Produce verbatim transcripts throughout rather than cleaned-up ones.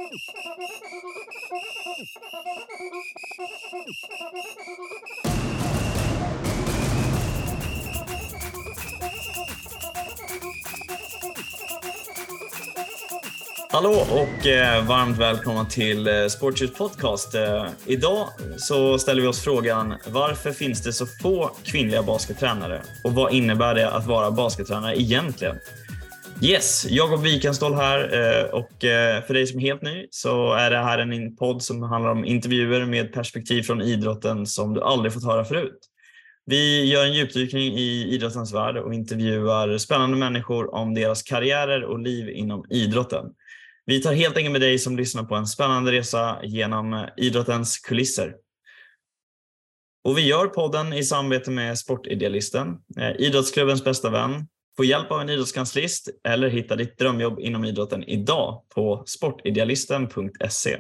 Hallå och eh, varmt välkomna till eh, Sportljus podcast. Eh, idag så ställer vi oss frågan: varför finns det så få kvinnliga baskettränare? Och vad innebär det att vara baskettränare egentligen? Yes, Jakob Wikenståhl här eh, och eh, för dig som är helt ny så är det här en podd som handlar om intervjuer med perspektiv från idrotten som du aldrig fått höra förut. Vi gör en djupdykning i idrottens värld och intervjuar spännande människor om deras karriärer och liv inom idrotten. Vi tar helt enkelt med dig som lyssnar på en spännande resa genom idrottens kulisser. Och vi gör podden i samarbete med Sportidealisten, idrottsklubbens bästa vän. Få hjälp av en idrottskanslist eller hitta ditt drömjobb inom idrotten idag på sportidealisten punkt se.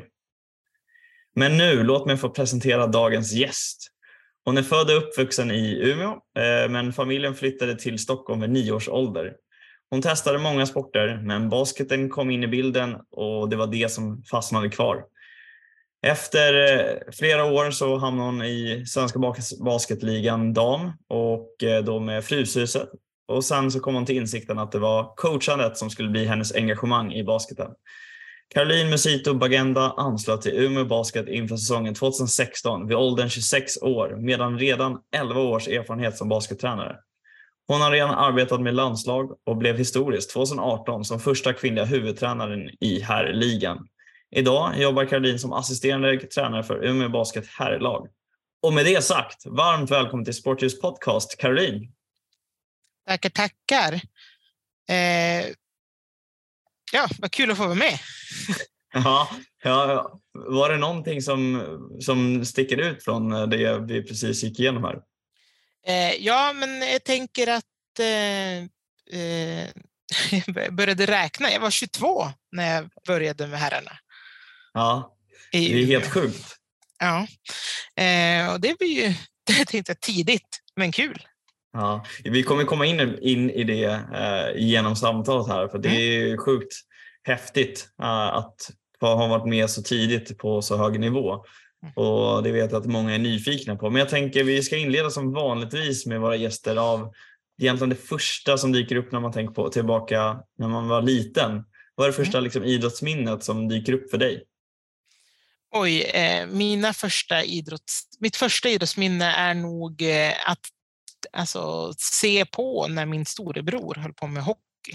Men nu, låt mig få presentera dagens gäst. Hon är född och uppvuxen i Umeå, men familjen flyttade till Stockholm vid nio års ålder. Hon testade många sporter, men basketen kom in i bilden och det var det som fastnade kvar. Efter flera år så hamnade hon i Svenska basketligan dam och då med Fryshuset. Och sen så kom hon till insikten att det var coachandet som skulle bli hennes engagemang i basketen. Caroline Musito Bagenda anslöt till Umeå Basket inför säsongen tjugohundrasexton vid åldern tjugosex år, medan redan elva års erfarenhet som baskettränare. Hon har redan arbetat med landslag och blev historiskt tjugoarton som första kvinnliga huvudtränaren i herrligan. Idag jobbar Caroline som assisterande tränare för Umeå Basket herrlag. Och med det sagt, varmt välkommen till Sportljus podcast, Caroline. Tackar, tackar. Eh, ja, vad kul att få vara med. ja, ja, var det någonting som, som sticker ut från det vi precis gick igenom här? Eh, ja, men jag tänker att eh, eh, jag började räkna. Jag var tjugotvå när jag började med herrarna. Ja, det är helt sjukt. Ja, eh, och det blir ju jag tänkte tidigt, men kul. Ja, vi kommer komma in, in i det eh, genom samtalet här, för det är mm. sjukt häftigt eh, att ha varit med så tidigt på så hög nivå. Och det vet jag att många är nyfikna på. Men jag tänker vi ska inleda som vanligtvis med våra gäster av egentligen det första som dyker upp när man tänker på tillbaka när man var liten. Vad är det första mm. liksom, idrottsminnet som dyker upp för dig? Oj, eh, mina första idrotts... mitt första idrottsminne är nog eh, att alltså, se på när min storebror höll på med hockey.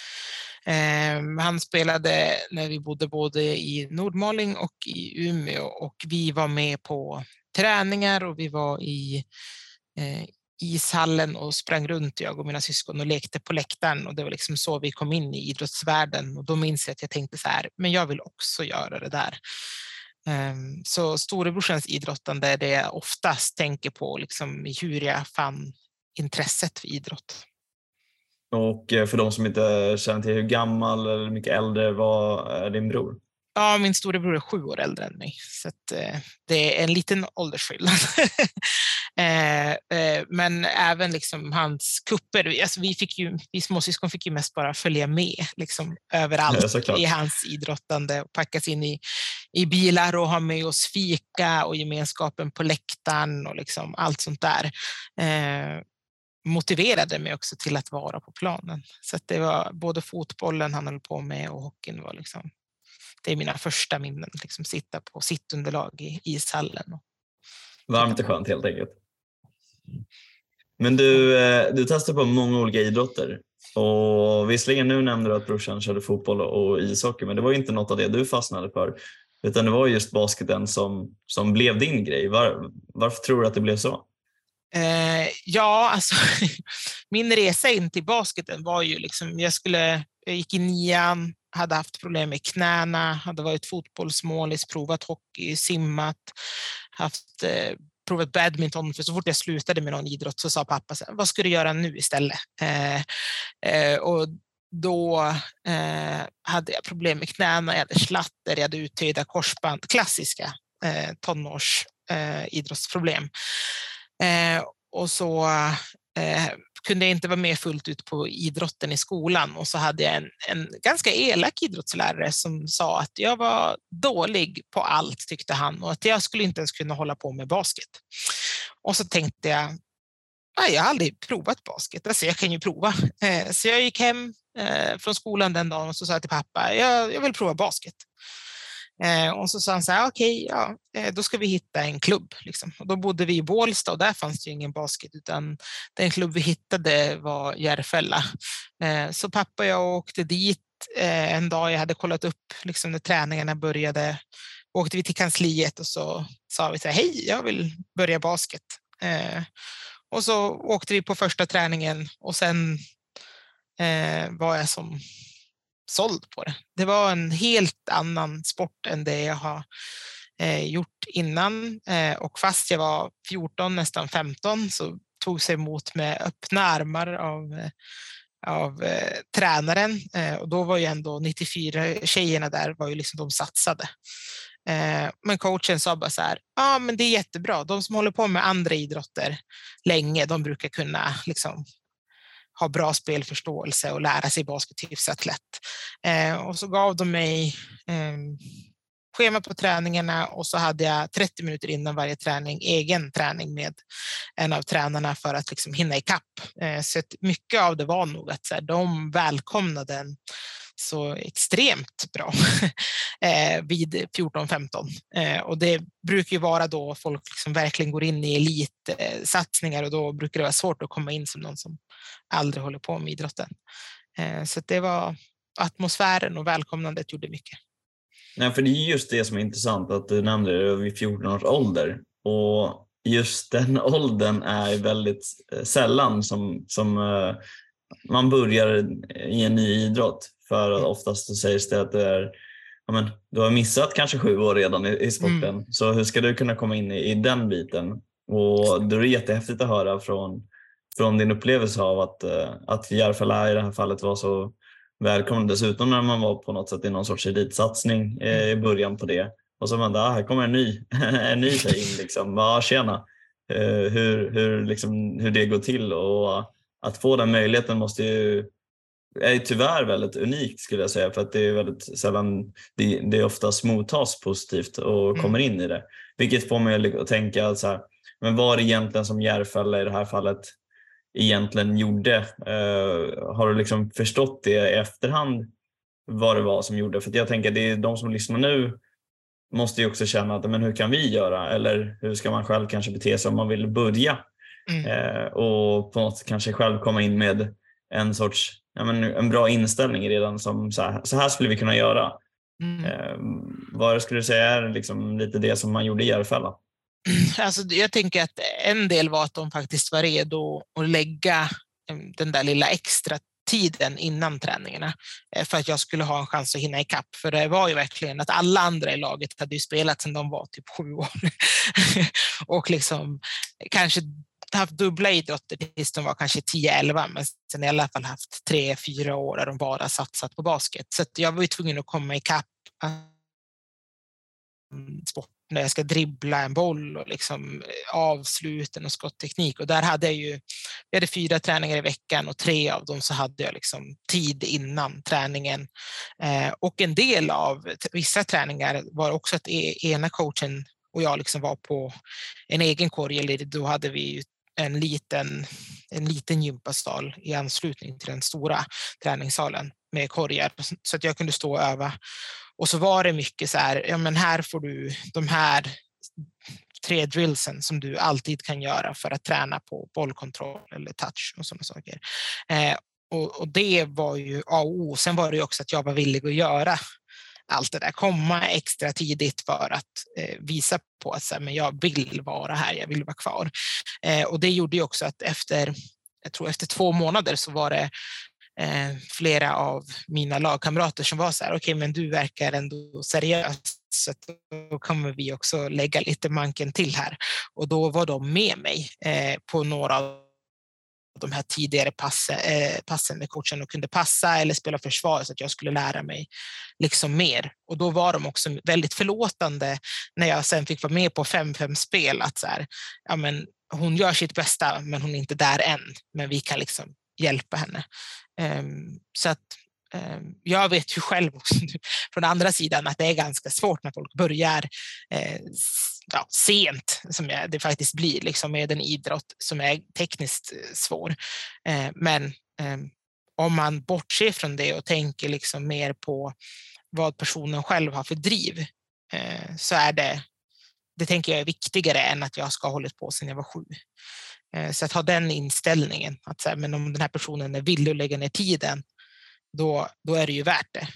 Eh, han spelade när vi bodde både i Nordmaling och i Umeå, och vi var med på träningar och vi var i eh, ishallen och sprang runt, jag och mina syskon, och lekte på läktaren, och det var liksom så vi kom in i idrottsvärlden. Och då minns jag att jag tänkte så här, men jag vill också göra det där. Eh, så storebrorsens idrottande är det jag oftast tänker på, liksom hur jag fann intresset för idrott. Och för de som inte känner till hur gammal eller mycket äldre var din bror? Ja, min storebror är sju år äldre än mig, så att, eh, det är en liten åldersskillnad. eh, eh, men även liksom hans kupper, alltså vi, fick ju, vi småsyskon fick ju mest bara följa med liksom, överallt ja, i hans idrottande, och packas in i, i bilar och ha med oss fika och gemenskapen på läktaren och liksom allt sånt där. Eh, motiverade mig också till att vara på planen. Så att det var både fotbollen han höll på med och hockeyn var liksom, det är mina första minnen, liksom sitta på sittunderlag i ishallen. Och varmt och skönt helt enkelt. Men du, du testade på många olika idrotter, och visserligen nu nämnde du att brorsan körde fotboll och ishockey, men det var ju inte något av det du fastnade för, utan det var just basketen som, som blev din grej. Var, varför tror du att det blev så? Eh, ja, alltså min resa in till basketen var ju liksom, jag skulle, jag gick i nian, hade haft problem med knäna, hade varit fotbollsmålis, provat hockey, simmat, haft eh, provat badminton, för så fort jag slutade med någon idrott så sa pappa så här, vad ska du göra nu istället? Eh, eh, och då eh, hade jag problem med knäna, jag hade slatter, jag hade uttöjda korsband, klassiska eh, tonårs eh, idrottsproblem. Eh, och så eh, kunde jag inte vara med fullt ut på idrotten i skolan, och så hade jag en, en ganska elak idrottslärare som sa att jag var dålig på allt, tyckte han, och att jag skulle inte ens kunna hålla på med basket. Och så tänkte jag, nej, jag har aldrig provat basket, alltså jag kan ju prova. Eh, så jag gick hem eh, från skolan den dagen och så sa jag till pappa, jag, jag vill prova basket. Eh, och så sa han så här, okej, okay, ja, eh, då ska vi hitta en klubb. Liksom. Och då bodde vi i Bålsta och där fanns det ju ingen basket, utan den klubb vi hittade var Järfälla. Eh, så pappa och jag åkte dit eh, en dag, jag hade kollat upp liksom, när träningarna började. Åkte vi till kansliet och så sa vi så här, hej, jag vill börja basket. Eh, och så åkte vi på första träningen och sen eh, var jag som såld på det. Det var en helt annan sport än det jag har eh, gjort innan. Eh, och fast jag var fjorton, nästan femton, så tog sig emot med öppna armar av, eh, av eh, tränaren. Eh, och då var ju ändå nittiofyra tjejerna där, var ju liksom de satsade. Eh, men coachen sa bara så här, ja ah, men det är jättebra. De som håller på med andra idrotter länge, de brukar kunna liksom ha bra spelförståelse och lära sig basket hyfsat lätt. Eh, och så gav de mig eh, schema på träningarna, och så hade jag trettio minuter innan varje träning egen träning med en av tränarna för att liksom hinna ikapp. Eh, så att mycket av det var nog att så här, de välkomnade den så extremt bra eh, vid fjorton femton. Eh, och det brukar ju vara då folk liksom verkligen går in i elitsatsningar, och då brukar det vara svårt att komma in som någon som aldrig håller på med idrotten. Eh, så det var atmosfären och välkomnandet gjorde mycket. Nej, för det är just det som är intressant, att du nämnde det vid fjorton års ålder, och just den åldern är väldigt sällan som, som uh, man börjar i en ny idrott, för oftast så sägs det att det är, ja, men, du har missat kanske sju år redan i, i sporten, mm. så hur ska du kunna komma in i, i den biten? Och det är jättehäftigt att höra från, från din upplevelse av att, uh, att Järfälla i det här fallet var så välkommen, dessutom när man var på något sätt i någon sorts elitsatsning eh, i början på det. Och så man där, ah, här kommer en ny, en ny tjej in liksom. Ja, tjena. Eh, hur, hur, liksom, hur det går till, och att få den möjligheten måste ju, är tyvärr väldigt unikt, skulle jag säga, för att det är väldigt sällan, det, det oftast mottas positivt och mm. kommer in i det. Vilket får mig att tänka så här, men vad är det egentligen som Järfälla i det här fallet egentligen gjorde? Uh, har du liksom förstått det i efterhand vad det var som gjorde? För jag tänker att det är de som lyssnar nu måste ju också känna att men hur kan vi göra? Eller hur ska man själv kanske bete sig om man vill börja? Mm. Uh, och på något kanske själv komma in med en sorts, ja, men en bra inställning redan, som så här, så här skulle vi kunna göra. Mm. Uh, vad skulle du säga är liksom lite det som man gjorde i Järfälla? Alltså, jag tänker att en del var att de faktiskt var redo att lägga den där lilla extra tiden innan träningarna för att jag skulle ha en chans att hinna ikapp. För det var ju verkligen att alla andra i laget hade ju spelat sedan de var typ sju år. Och liksom kanske haft dubbla idrotter tills de var kanske tio elva, men sen i alla fall haft tre fyra år där de bara satsat på basket. Så att jag var ju tvungen att komma ikapp sport när jag ska dribbla en boll och liksom avsluten och skottteknik. Och där hade jag ju, jag hade fyra träningar i veckan, och tre av dem så hade jag liksom tid innan träningen. Eh, och en del av vissa träningar var också att ena coachen och jag liksom var på en egen korg, eller då hade vi ju en liten, en liten gympasal i anslutning till den stora träningssalen med korgar, så att jag kunde stå och öva. Och så var det mycket så här, ja men här får du de här tre drillsen som du alltid kan göra för att träna på bollkontroll eller touch och sådana saker. Eh, och, och det var ju A och O. Sen var det ju också att jag var villig att göra allt det där, komma extra tidigt för att eh, visa på att så här, men jag vill vara här, jag vill vara kvar. Eh, och det gjorde ju också att efter, jag tror efter två månader så var det Eh, flera av mina lagkamrater som var så här, okej okay, men du verkar ändå seriös, så då kommer vi också lägga lite manken till här. Och då var de med mig eh, på några av de här tidigare passen, eh, passen med coachen, och kunde passa eller spela försvar så att jag skulle lära mig liksom mer. Och då var de också väldigt förlåtande när jag sen fick vara med på fem fem spel, att så här, ja men hon gör sitt bästa, men hon är inte där än. Men vi kan liksom hjälpa henne. Um, så att um, jag vet ju själv också, från andra sidan att det är ganska svårt när folk börjar eh, ja, sent, som jag, det faktiskt blir liksom, med en idrott som är tekniskt svår. Uh, men um, om man bortser från det och tänker liksom mer på vad personen själv har för driv, uh, så är det Det tänker jag är viktigare än att jag ska ha hållit på sedan jag var sju. Så att ha den inställningen, att så här, men om den här personen är villig att lägga ner tiden, då, då är det ju värt det.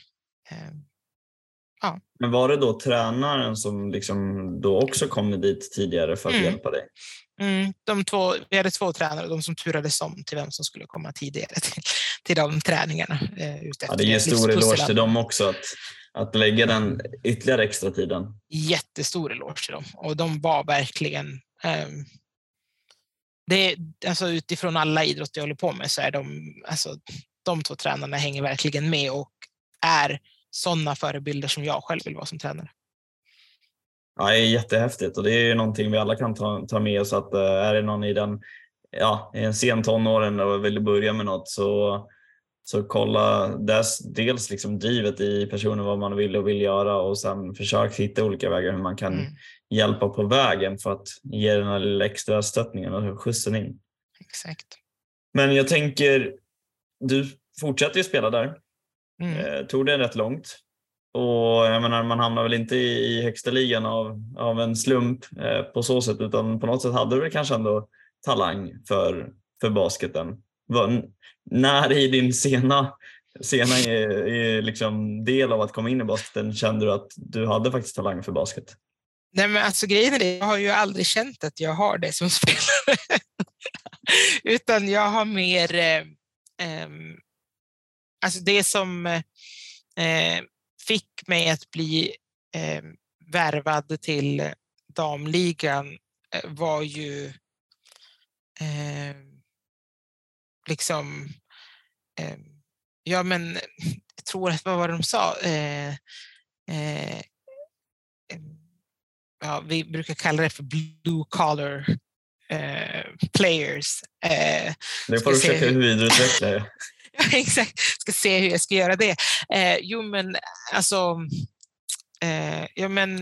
Ja. Men var det då tränaren som liksom då också kom dit tidigare för att mm. hjälpa dig? Mm, de två, vi hade två tränare, de som turades om till vem som skulle komma tidigare till, till de träningarna. Eh, ja, det ger stor eloge till dem också att, att lägga den ytterligare extra tiden. Jättestor eloge till dem. Och de var verkligen... Eh, det, alltså utifrån alla idrotter jag håller på med så är de... Alltså, de två tränarna hänger verkligen med och är sådana förebilder som jag själv vill vara som tränare. Ja, det är jättehäftigt och det är ju någonting vi alla kan ta, ta med oss, att är det någon i den ja, i en sen tonåren och vill börja med något, så, så kolla dess, dels liksom drivet i personen, vad man vill och vill göra, och sen försök hitta olika vägar hur man kan mm. hjälpa på vägen för att ge den här lilla extra stöttningen och skjutsen in. Exakt. Men jag tänker, du fortsätter ju spela där. Mm. Eh, tog det rätt långt. Och jag menar, man hamnar väl inte i, i högsta ligan av, av en slump eh, på så sätt, utan på något sätt hade du kanske ändå talang för, för basketen. Var, när i din sena, sena i, i liksom del av att komma in i basketen kände du att du hade faktiskt talang för basket? Nej, men alltså grejen är det, jag har ju aldrig känt att jag har det som spelare. Utan jag har mer eh, eh, alltså det som eh, fick mig att bli eh, värvad till damligan eh, var ju eh, liksom eh, ja men jag tror att vad var det de sa eh, eh, ja, vi brukar kalla det för blue collar eh, players. Eh, det får du försöka hur vidareutveckla det. Ja, exakt. Ska se hur jag ska göra det. Eh, jo, men alltså eh, ja, men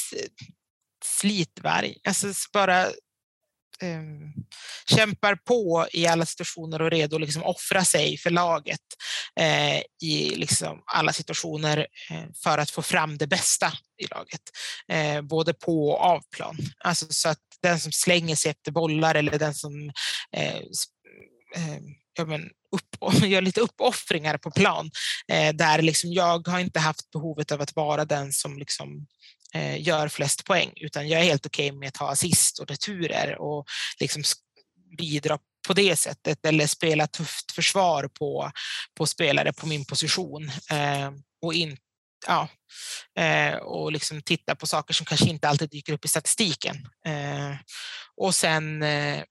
slitvarg. Alltså bara eh, kämpar på i alla situationer och redo att liksom offra sig för laget eh, i liksom alla situationer eh, för att få fram det bästa i laget. Eh, både på och av plan. Alltså så att den som slänger sig efter bollar eller den som eh, eh, ja, men upp, gör lite uppoffringar på plan eh, där liksom jag har inte haft behovet av att vara den som liksom, eh, gör flest poäng, utan jag är helt okej okay med att ha assist och returer och liksom bidra på det sättet, eller spela tufft försvar på, på spelare på min position eh, och in, ja, eh, och liksom titta på saker som kanske inte alltid dyker upp i statistiken eh, och sen eh,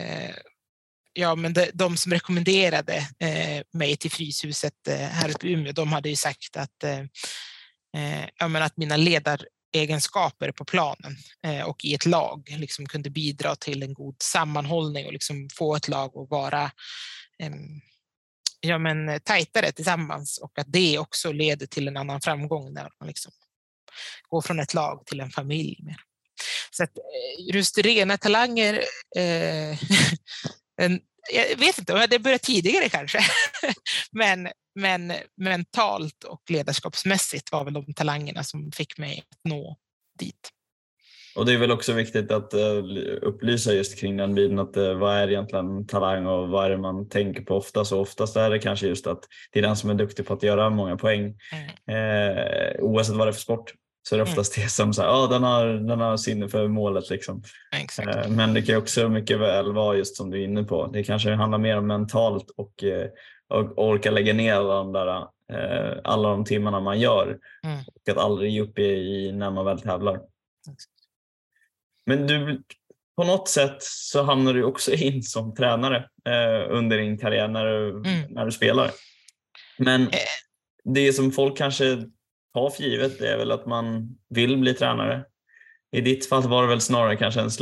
ja, men de, de som rekommenderade eh, mig till Fryshuset eh, här uppe i Umeå, de hade ju sagt att, eh, ja, men att mina ledaregenskaper på planen eh, och i ett lag liksom kunde bidra till en god sammanhållning och liksom få ett lag att vara eh, ja, men tajtare tillsammans, och att det också leder till en annan framgång när man liksom går från ett lag till en familj. Mer. Så att just rena talanger eh, en, jag vet inte, det började tidigare kanske, men, men mentalt och ledarskapsmässigt var väl de talangerna som fick mig att nå dit. Och det är väl också viktigt att upplysa just kring den biten, att vad är egentligen talang och vad är det man tänker på ofta. Så oftast är det kanske just att det är den som är duktig på att göra många poäng, mm. eh, oavsett vad det är för sport. Så är det oftast det som säger, ja, den har, den har sinne för målet liksom. Exakt. Men det kan också mycket väl vara just som du är inne på. Det kanske handlar mer om mentalt och, och orka lägga ner alla de, där, alla de timmarna man gör. Mm. Och att aldrig ge upp i, i när man väl tävlar. Exakt. Men du, på något sätt så hamnar du också in som tränare eh, under din karriär när du, mm. när du spelar. Men det som folk kanske tar för givet är väl att man vill bli tränare. I ditt fall var det väl snarare kanske en slump.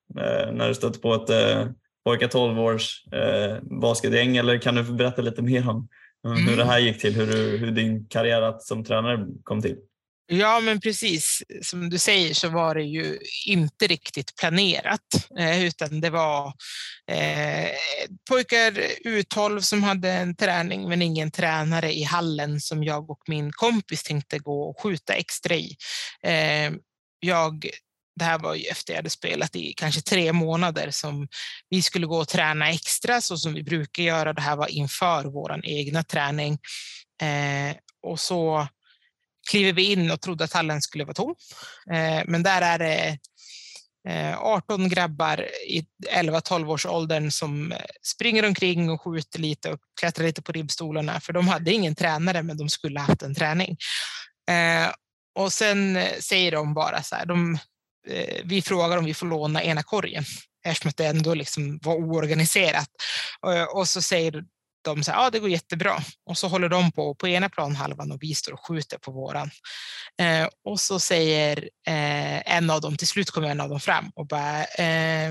eh, när du stötte på ett eh, pojka tolv års eh, basketgäng, eller kan du berätta lite mer om, om hur det här gick till, hur, du, hur din karriär som tränare kom till? Ja, men precis som du säger så var det ju inte riktigt planerat, eh, utan det var eh, pojkar U tolv som hade en träning men ingen tränare i hallen som jag och min kompis tänkte gå och skjuta extra i. Eh, jag, det här var ju efter jag hade spelat i kanske tre månader som vi skulle gå och träna extra så som vi brukar göra. Det här var inför vår egna träning. Eh, och så kliver vi in och trodde att hallen skulle vara tom. Eh, men där är det eh, arton grabbar i elva tolv års åldern som springer omkring och skjuter lite och klättrar lite på ribbstolarna. För de hade ingen tränare, men de skulle ha haft en träning. Eh, och sen säger de bara så här, de, eh, vi frågar om vi får låna ena korgen. Eftersom att det ändå liksom var oorganiserat. Och, och så säger de så här, ja det går jättebra. Och så håller de på på ena planhalvan och vi står och skjuter på våran. Eh, och så säger eh, en av dem, till slut kommer en av dem fram och bara, eh,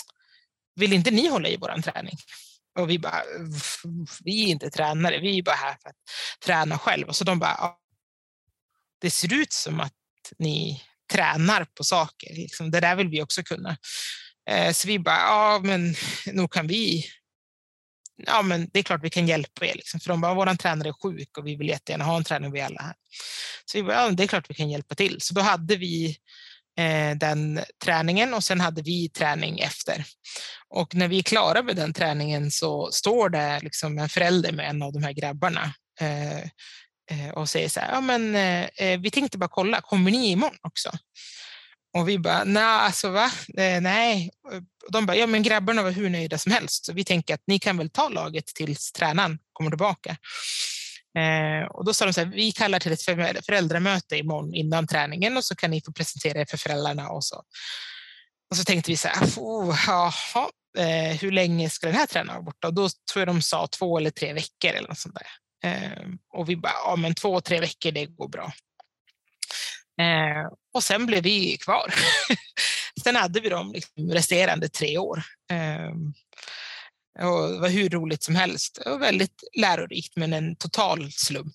vill inte ni hålla i våran träning? Och vi bara, vi är inte tränare, vi är bara här för att träna själv. Och så de bara, ja, det ser ut som att ni tränar på saker. Liksom, det där vill vi också kunna. Eh, så vi bara, ja men nog kan vi. Ja, men det är klart vi kan hjälpa er. Liksom. För de bara, våran tränare är sjuk och vi vill jättegärna ha en tränare vi alla här. Så vi bara, ja, det är klart vi kan hjälpa till. Så då hade vi eh, den träningen och sen hade vi träning efter. Och när vi är klara med den träningen så står det liksom en förälder med en av de här grabbarna eh, eh, och säger så här, ja men eh, vi tänkte bara kolla, kommer ni imorgon också? Och vi bara, nej, alltså va? Eh, nej. Och de bara, ja men grabbarna var hur nöjda som helst. Så vi tänker att ni kan väl ta laget tills tränaren kommer tillbaka. Eh, och då sa de så här, vi kallar till ett föräldramöte imorgon innan träningen och så kan ni få presentera er för föräldrarna. Och så, och så tänkte vi så här, oh, jaha, eh, hur länge ska den här tränaren vara borta? Och då tror jag de sa två eller tre veckor eller något sånt där. Eh, och vi bara, ja men två, tre veckor det går bra. Eh, och sen blev vi kvar. Sen hade vi de liksom resterande tre år. Eh, och det var hur roligt som helst. Det var väldigt lärorikt men en total slump.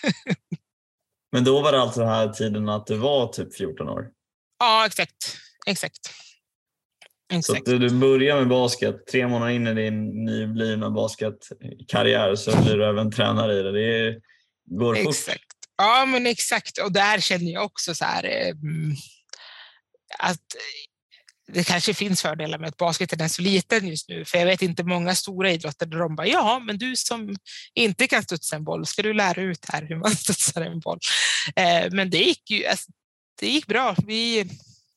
Men då var det alltså den här tiden att du var typ fjorton år? Ja, exakt. Exakt. Så att du, du börjar med basket, tre månader in i din nyblivna basketkarriär så blir du även tränare i det. Det går fort. Exakt. Ja, men exakt. Och där känner jag också så här eh, att det kanske finns fördelar med att basketen är så liten just nu. För jag vet inte många stora idrotter där de bara, ja, men du som inte kan studsa en boll, ska du lära ut här hur man studsar en boll? Eh, men det gick ju alltså, det gick bra. Vi,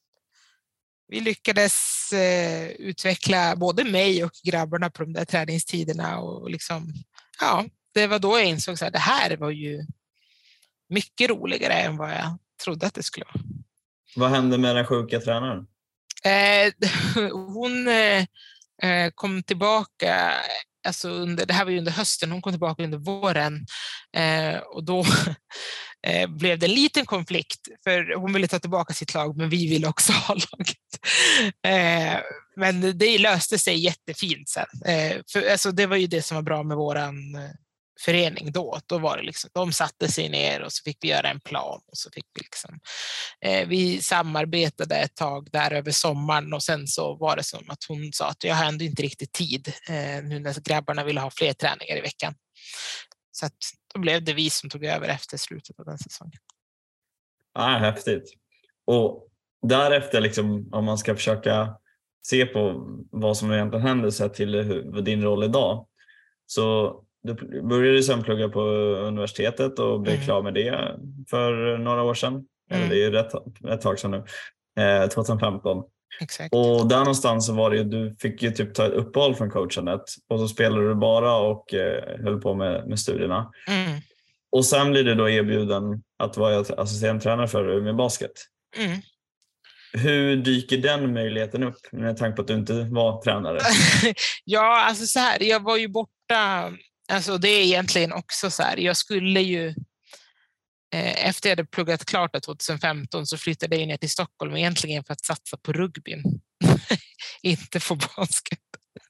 vi lyckades eh, utveckla både mig och grabbarna på de där träningstiderna. Och liksom, ja, det var då jag insåg att det här var ju mycket roligare än vad jag trodde att det skulle vara. Vad hände med den sjuka tränaren? Eh, hon eh, kom tillbaka, alltså under, det här var ju under hösten, hon kom tillbaka under våren eh, och då eh, blev det en liten konflikt för hon ville ta tillbaka sitt lag men vi ville också ha laget. Eh, men det löste sig jättefint sen. Eh, för, alltså, det var ju det som var bra med våran förening då. Då var det liksom, de satte sig ner och så fick vi göra en plan och så fick vi liksom, eh, vi samarbetade ett tag där över sommaren och sen så var det som att hon sa att jag har ändå inte riktigt tid eh, nu när grabbarna ville ha fler träningar i veckan. Så att då blev det vi som tog över efter slutet av den säsongen. Ja, häftigt. Och därefter liksom, om man ska försöka se på vad som egentligen händer så här till hur, din roll idag, så du började sen plugga på universitetet och blev mm. klar med det för några år sedan. Mm. Eller det är ju rätt, ett tag sedan nu. Eh, tjugohundrafemton. Exakt. Och där någonstans så var det ju, du fick ju typ ta ett uppehåll från coachandet. Och så spelade du bara och eh, höll på med, med studierna. Mm. Och sen blir du då erbjuden att vara assistenttränare för med basket. Mm. Hur dyker den möjligheten upp med tanke på att du inte var tränare? Ja, alltså så här, jag var ju borta. Alltså det är egentligen också så här, jag skulle ju efter jag hade pluggat klart tjugohundrafemton så flyttade jag ner till Stockholm egentligen för att satsa på rugbyn. Inte på basket.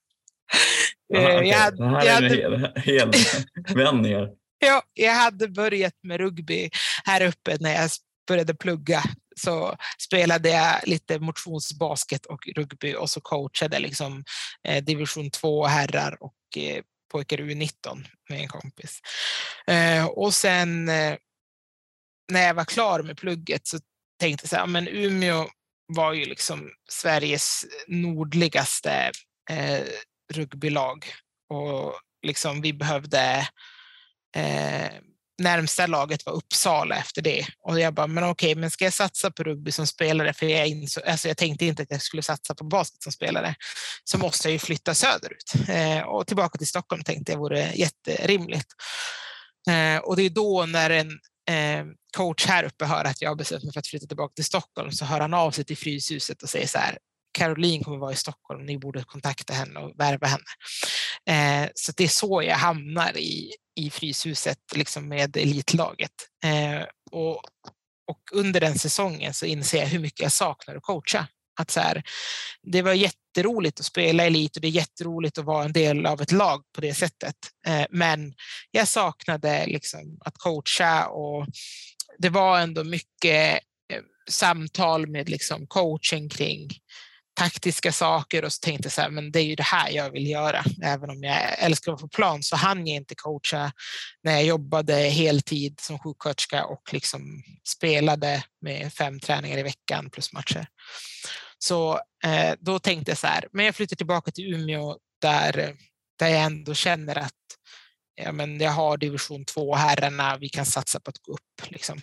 Aha, okay. jag hade, det här jag är hade, en hel, hel vändningar. Ja, jag hade börjat med rugby här uppe när jag började plugga. Så spelade jag lite motionsbasket och rugby och så coachade liksom eh, division två herrar och eh, pojkar U nitton med en kompis. Eh, och sen eh, när jag var klar med plugget så tänkte jag så här, men Umeå var ju liksom Sveriges nordligaste eh, rugbylag och liksom vi behövde eh, närmsta laget var Uppsala efter det. Och jag bara, men okej, men ska jag satsa på rugby som spelare, för jag, inså, alltså jag tänkte inte att jag skulle satsa på basket som spelare, så måste jag ju flytta söderut. Eh, och tillbaka till Stockholm tänkte jag vore jätterimligt. Eh, och det är då när en eh, coach här uppe hör att jag har bestämt mig för att flytta tillbaka till Stockholm, så hör han av sig till Fryshuset och säger så här, Caroline kommer vara i Stockholm, ni borde kontakta henne och värva henne. Eh, så det är så jag hamnar i, i Fryshuset liksom med elitlaget. Eh, och, och under den säsongen så inser jag hur mycket jag saknar att coacha. Att så här, det var jätteroligt att spela elit och det är jätteroligt att vara en del av ett lag på det sättet. Eh, men jag saknade liksom att coacha och det var ändå mycket eh, samtal med liksom coaching kring taktiska saker och så tänkte jag så här, men det är ju det här jag vill göra. Även om jag älskar att få plan så hann jag inte coacha när jag jobbade heltid som sjuksköterska och liksom spelade med fem träningar i veckan plus matcher. Så eh, då tänkte jag så här, men jag flyttar tillbaka till Umeå där, där jag ändå känner att ja, men jag har division två herrarna, vi kan satsa på att gå upp liksom.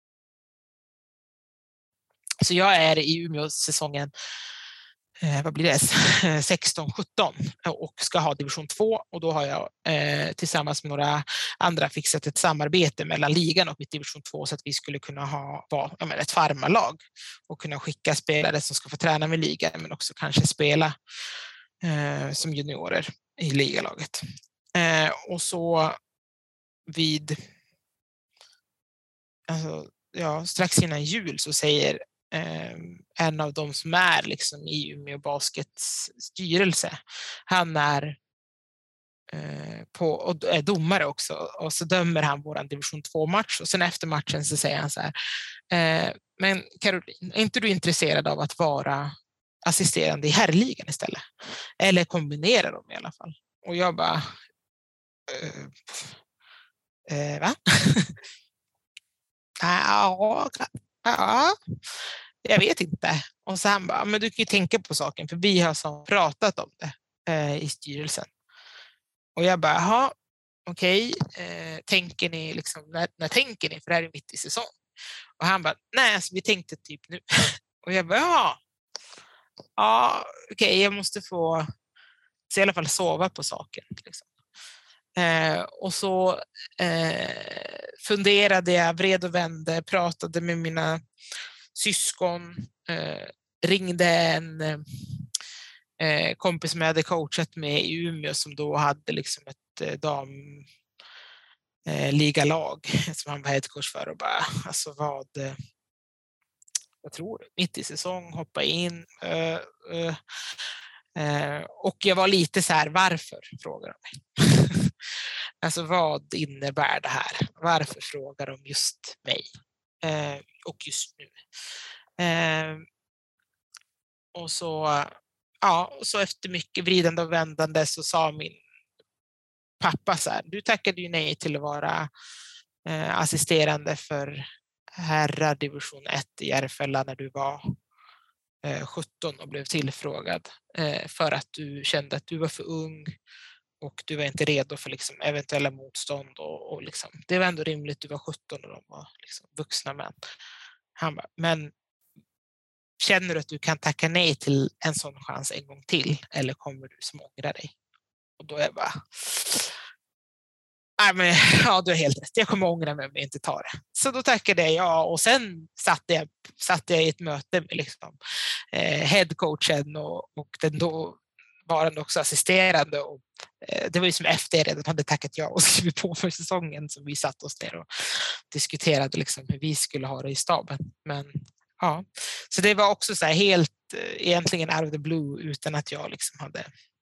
Så jag är i Umeå säsongen Eh, vad blir det? sexton sjutton och ska ha division två och då har jag eh, tillsammans med några andra fixat ett samarbete mellan ligan och mitt division två så att vi skulle kunna ha var, ja, men ett farmarlag och kunna skicka spelare som ska få träna med ligan men också kanske spela eh, som juniorer i ligalaget. Eh, och så vid alltså, ja, strax innan jul så säger en av de som är liksom i Umeå Baskets styrelse. Han är eh, på, och är domare också och så dömer han våran division två-match och sen efter matchen så säger han så här eh, men Caroline, är inte du intresserad av att vara assisterande i herrligan istället? Eller kombinera dem i alla fall? Och jag bara eh, eh, va? ja, ja jag vet inte. Och så han bara, men du kan ju tänka på saken för vi har så pratat om det eh, i styrelsen. Och jag bara, jaha, okej, eh, tänker ni liksom, när, när tänker ni? För det här är mitt i säsong. Och han bara, nej, alltså, vi tänkte typ nu. Och jag bara, ja, ja okej, okay, jag måste få så i alla fall sova på saken. Liksom. Eh, och så eh, funderade jag, vred och vände, pratade med mina syskon, eh, ringde en eh, kompis som jag hade coachat med i Umeå som då hade liksom ett eh, damligalag eh, som han var headcoach för och bara, alltså vad eh, vad tror du? Mitt i säsong, hoppa in eh, eh, eh, och jag var lite så här, varför? Frågar de mig. Alltså vad innebär det här? Varför frågar de just mig? Eh, och just nu. Eh, och så ja, och så efter mycket vridande och vändande så sa min pappa så här, du tackade ju nej till att vara eh, assisterande för herrar division ett i Järfälla när du var eh, sjutton och blev tillfrågad eh, för att du kände att du var för ung och du var inte redo för liksom eventuella motstånd och, och liksom, det var ändå rimligt, du var sjutton och de var liksom vuxna män. Han bara, men känner du att du kan tacka nej till en sån chans en gång till eller kommer du som ångra dig? Och då är jag bara, nej men ja, du har helt rätt, jag kommer ångra mig om jag inte tar det. Så då tackade jag ja och sen satt jag, satt jag i ett möte med liksom, eh, headcoachen och, och den då var den också assisterande och det var ju som efter jag redan hade tackat ja och skrivit på för säsongen som vi satt oss ner och diskuterade liksom hur vi skulle ha det i staben. Men ja, så det var också så här helt egentligen out of the blue utan att jag liksom hade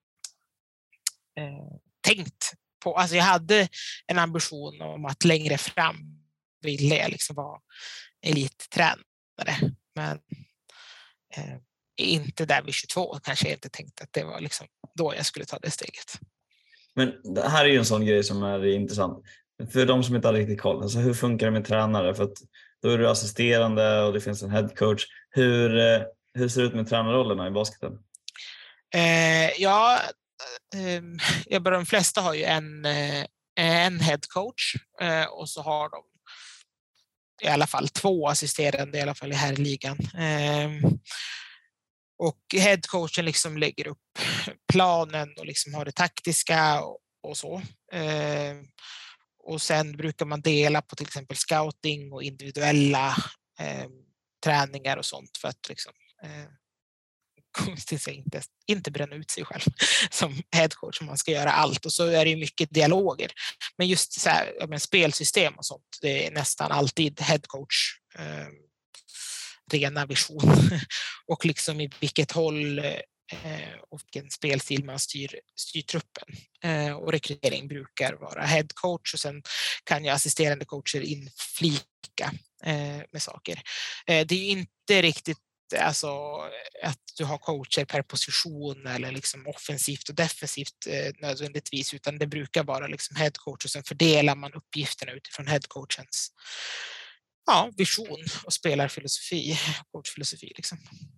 eh, tänkt på. Alltså jag hade en ambition om att längre fram ville jag liksom vara elittränare, men eh, inte där vid tjugotvå kanske jag inte tänkte att det var liksom då jag skulle ta det steget. Men det här är ju en sån grej som är intressant. För de som inte har riktigt koll, alltså hur funkar det med tränare? För att då är du assisterande och det finns en headcoach. Hur, hur ser det ut med tränarrollerna i basketen? Eh, ja, eh, jag bara, de flesta har ju en, eh, en headcoach eh, och så har de i alla fall två assisterande i alla fall i här ligan. Eh, och headcoachen liksom lägger upp planen och liksom har det taktiska och, och så. Eh, och sen brukar man dela på till exempel scouting och individuella eh, träningar och sånt för att liksom eh, inte, inte bränna ut sig själv som headcoach som man ska göra allt. Och så är det ju mycket dialoger. Men just så här, ja, men spelsystem och sånt, det är nästan alltid headcoach eh, rena vision och liksom i vilket håll eh, och vilken spelstil man styr, styr truppen. Eh, och rekrytering brukar vara headcoach och sen kan ju assisterande coacher inflika eh, med saker. Eh, det är ju inte riktigt alltså att du har coacher per position eller liksom offensivt och defensivt eh, nödvändigtvis, utan det brukar vara liksom headcoach och sen fördelar man uppgifterna utifrån headcoachens ja, vision och spelarfilosofi, coachfilosofi liksom.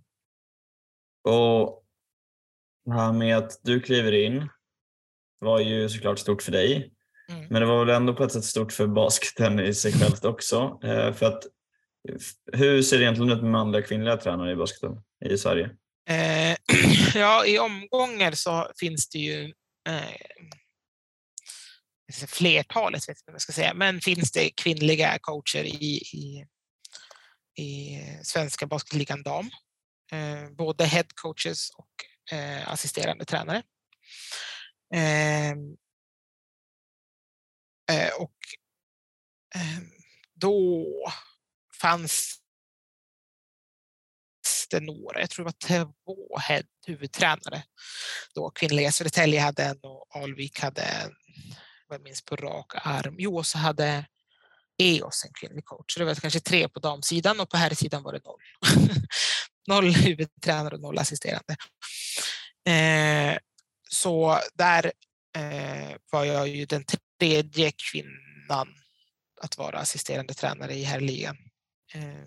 Och det här med att du kliver in var ju såklart stort för dig. Mm. Men det var väl ändå på ett sätt stort för basketen i sig självt också. Eh, för att hur ser det egentligen ut med manliga och kvinnliga tränare i basketen i Sverige? Eh, ja, i omgångar så finns det ju eh, flertalet, vet jag vad jag ska säga, men finns det kvinnliga coacher i, i, i svenska basketligan dam. Eh, både head coaches och eh, assisterande tränare. Eh, eh, och eh, då fanns det några, jag tror det var två head, huvudtränare då, kvinnliga. Södertälje hade en och Alvik hade en, vad jag minns på rak arm. Jo, så hade E O S en kvinnlig coach. Så det var kanske tre på damsidan och på här sidan var det noll. noll huvudtränare och noll assisterande. Eh, så där eh, var jag ju den tredje kvinnan att vara assisterande tränare i herrligan. Eh,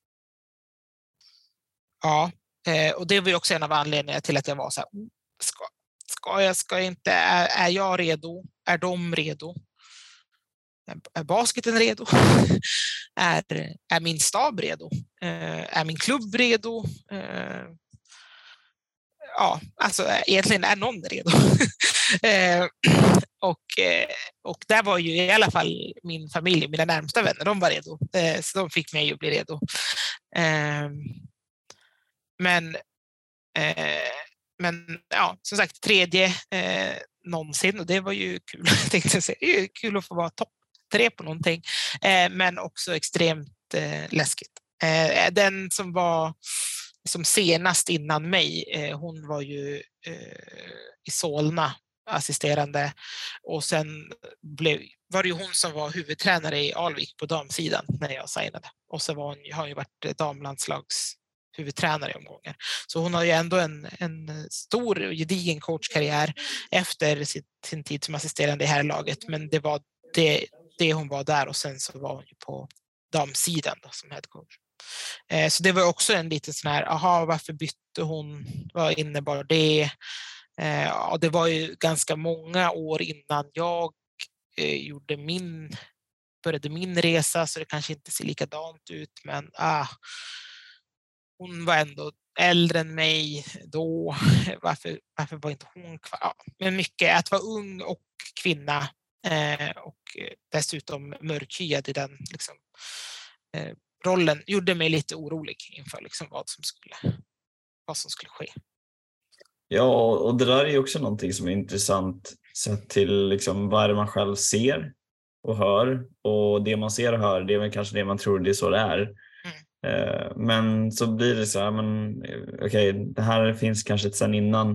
ja, eh, och det var ju också en av anledningarna till att jag var så här, ska, ska jag, ska jag inte, är, är jag redo? Är de redo? Är basketen redo? är, är min stab redo? Eh, är min klubb redo? Eh, ja, alltså egentligen är någon redo. eh, och, eh, och där var ju i alla fall min familj, mina närmsta vänner, de var redo. Eh, så de fick mig att bli redo. Eh, men eh, men ja, som sagt, tredje eh, någonsin, och det var ju kul. Jag tänkte säga, det är kul att få vara topp tre på någonting, eh, men också extremt eh, läskigt. Eh, den som var som senast innan mig, eh, hon var ju eh, i Solna assisterande, och sen blev, var det ju hon som var huvudtränare i Alvik på damsidan när jag signade, och så var hon, har ju varit damlandslags huvudtränare i omgångar. Så hon har ju ändå en, en stor och gedigen coachkarriär efter sin, sin tid som assisterande i herrlaget, men det var det, det hon var där, och sen så var hon ju på damsidan då, som headcoach. Eh, så det var också en liten sån här, aha, varför bytte hon? Vad innebar det? Eh, ja, det var ju ganska många år innan jag eh, gjorde min, började min resa, så det kanske inte ser likadant ut, men ah, hon var ändå äldre än mig då. Varför, varför var inte hon kvar? Ja, men mycket att vara ung och kvinna eh, och dessutom mörkhyad i den liksom, eh, rollen gjorde mig lite orolig inför liksom, vad, som skulle, vad som skulle ske. Ja, och det där är ju också någonting som är intressant sett till liksom vad är det man själv ser och hör, och det man ser och hör, det är väl kanske det man tror det är så det är. Mm. Men så blir det så här, men okej, okay, det här finns kanske sen innan,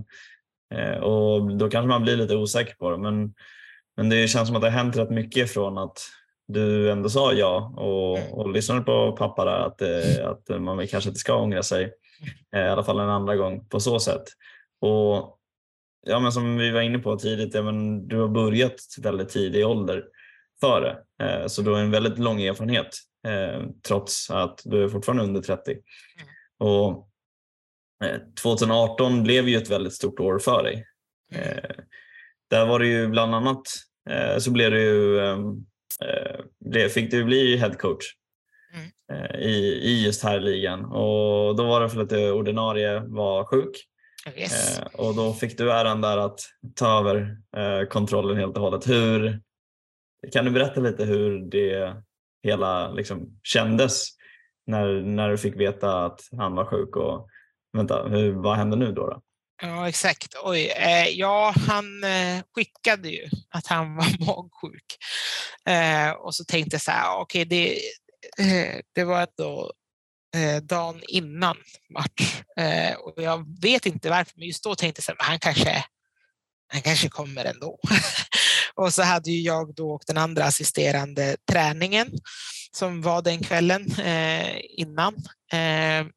och då kanske man blir lite osäker på det, men, men det känns som att det har hänt rätt mycket från att du ändå sa ja och, och lyssnade på pappa där, att, att man kanske inte ska ångra sig, i alla fall en andra gång på så sätt. Och ja, men som vi var inne på tidigt, ja, men du har börjat väldigt tidig ålder för det, eh, så du har en väldigt lång erfarenhet, eh, trots att du är fortfarande under trettio. Mm. Och eh, tjugo arton blev ju ett väldigt stort år för dig. Eh, där var det ju bland annat, eh, så blev det ju, eh, blev, fick du bli head coach mm. eh, i, i just här ligan, och då var det för att det ordinarie var sjuk. Yes. Eh, och då fick du äran där att ta över eh, kontrollen helt och hållet. Hur, kan du berätta lite hur det hela liksom kändes när, när du fick veta att han var sjuk? Och vänta, hur, vad hände nu då? då? Ja, exakt. Oj, eh, ja, han eh, skickade ju att han var magsjuk. Eh, och så tänkte jag så här, okej, okay, det, eh, det var då Eh, dagen innan match, eh, och jag vet inte varför, men just då tänkte jag att han kanske han kanske kommer ändå. Och så hade ju jag då åkt den andra assisterande träningen som var den kvällen eh, innan, eh,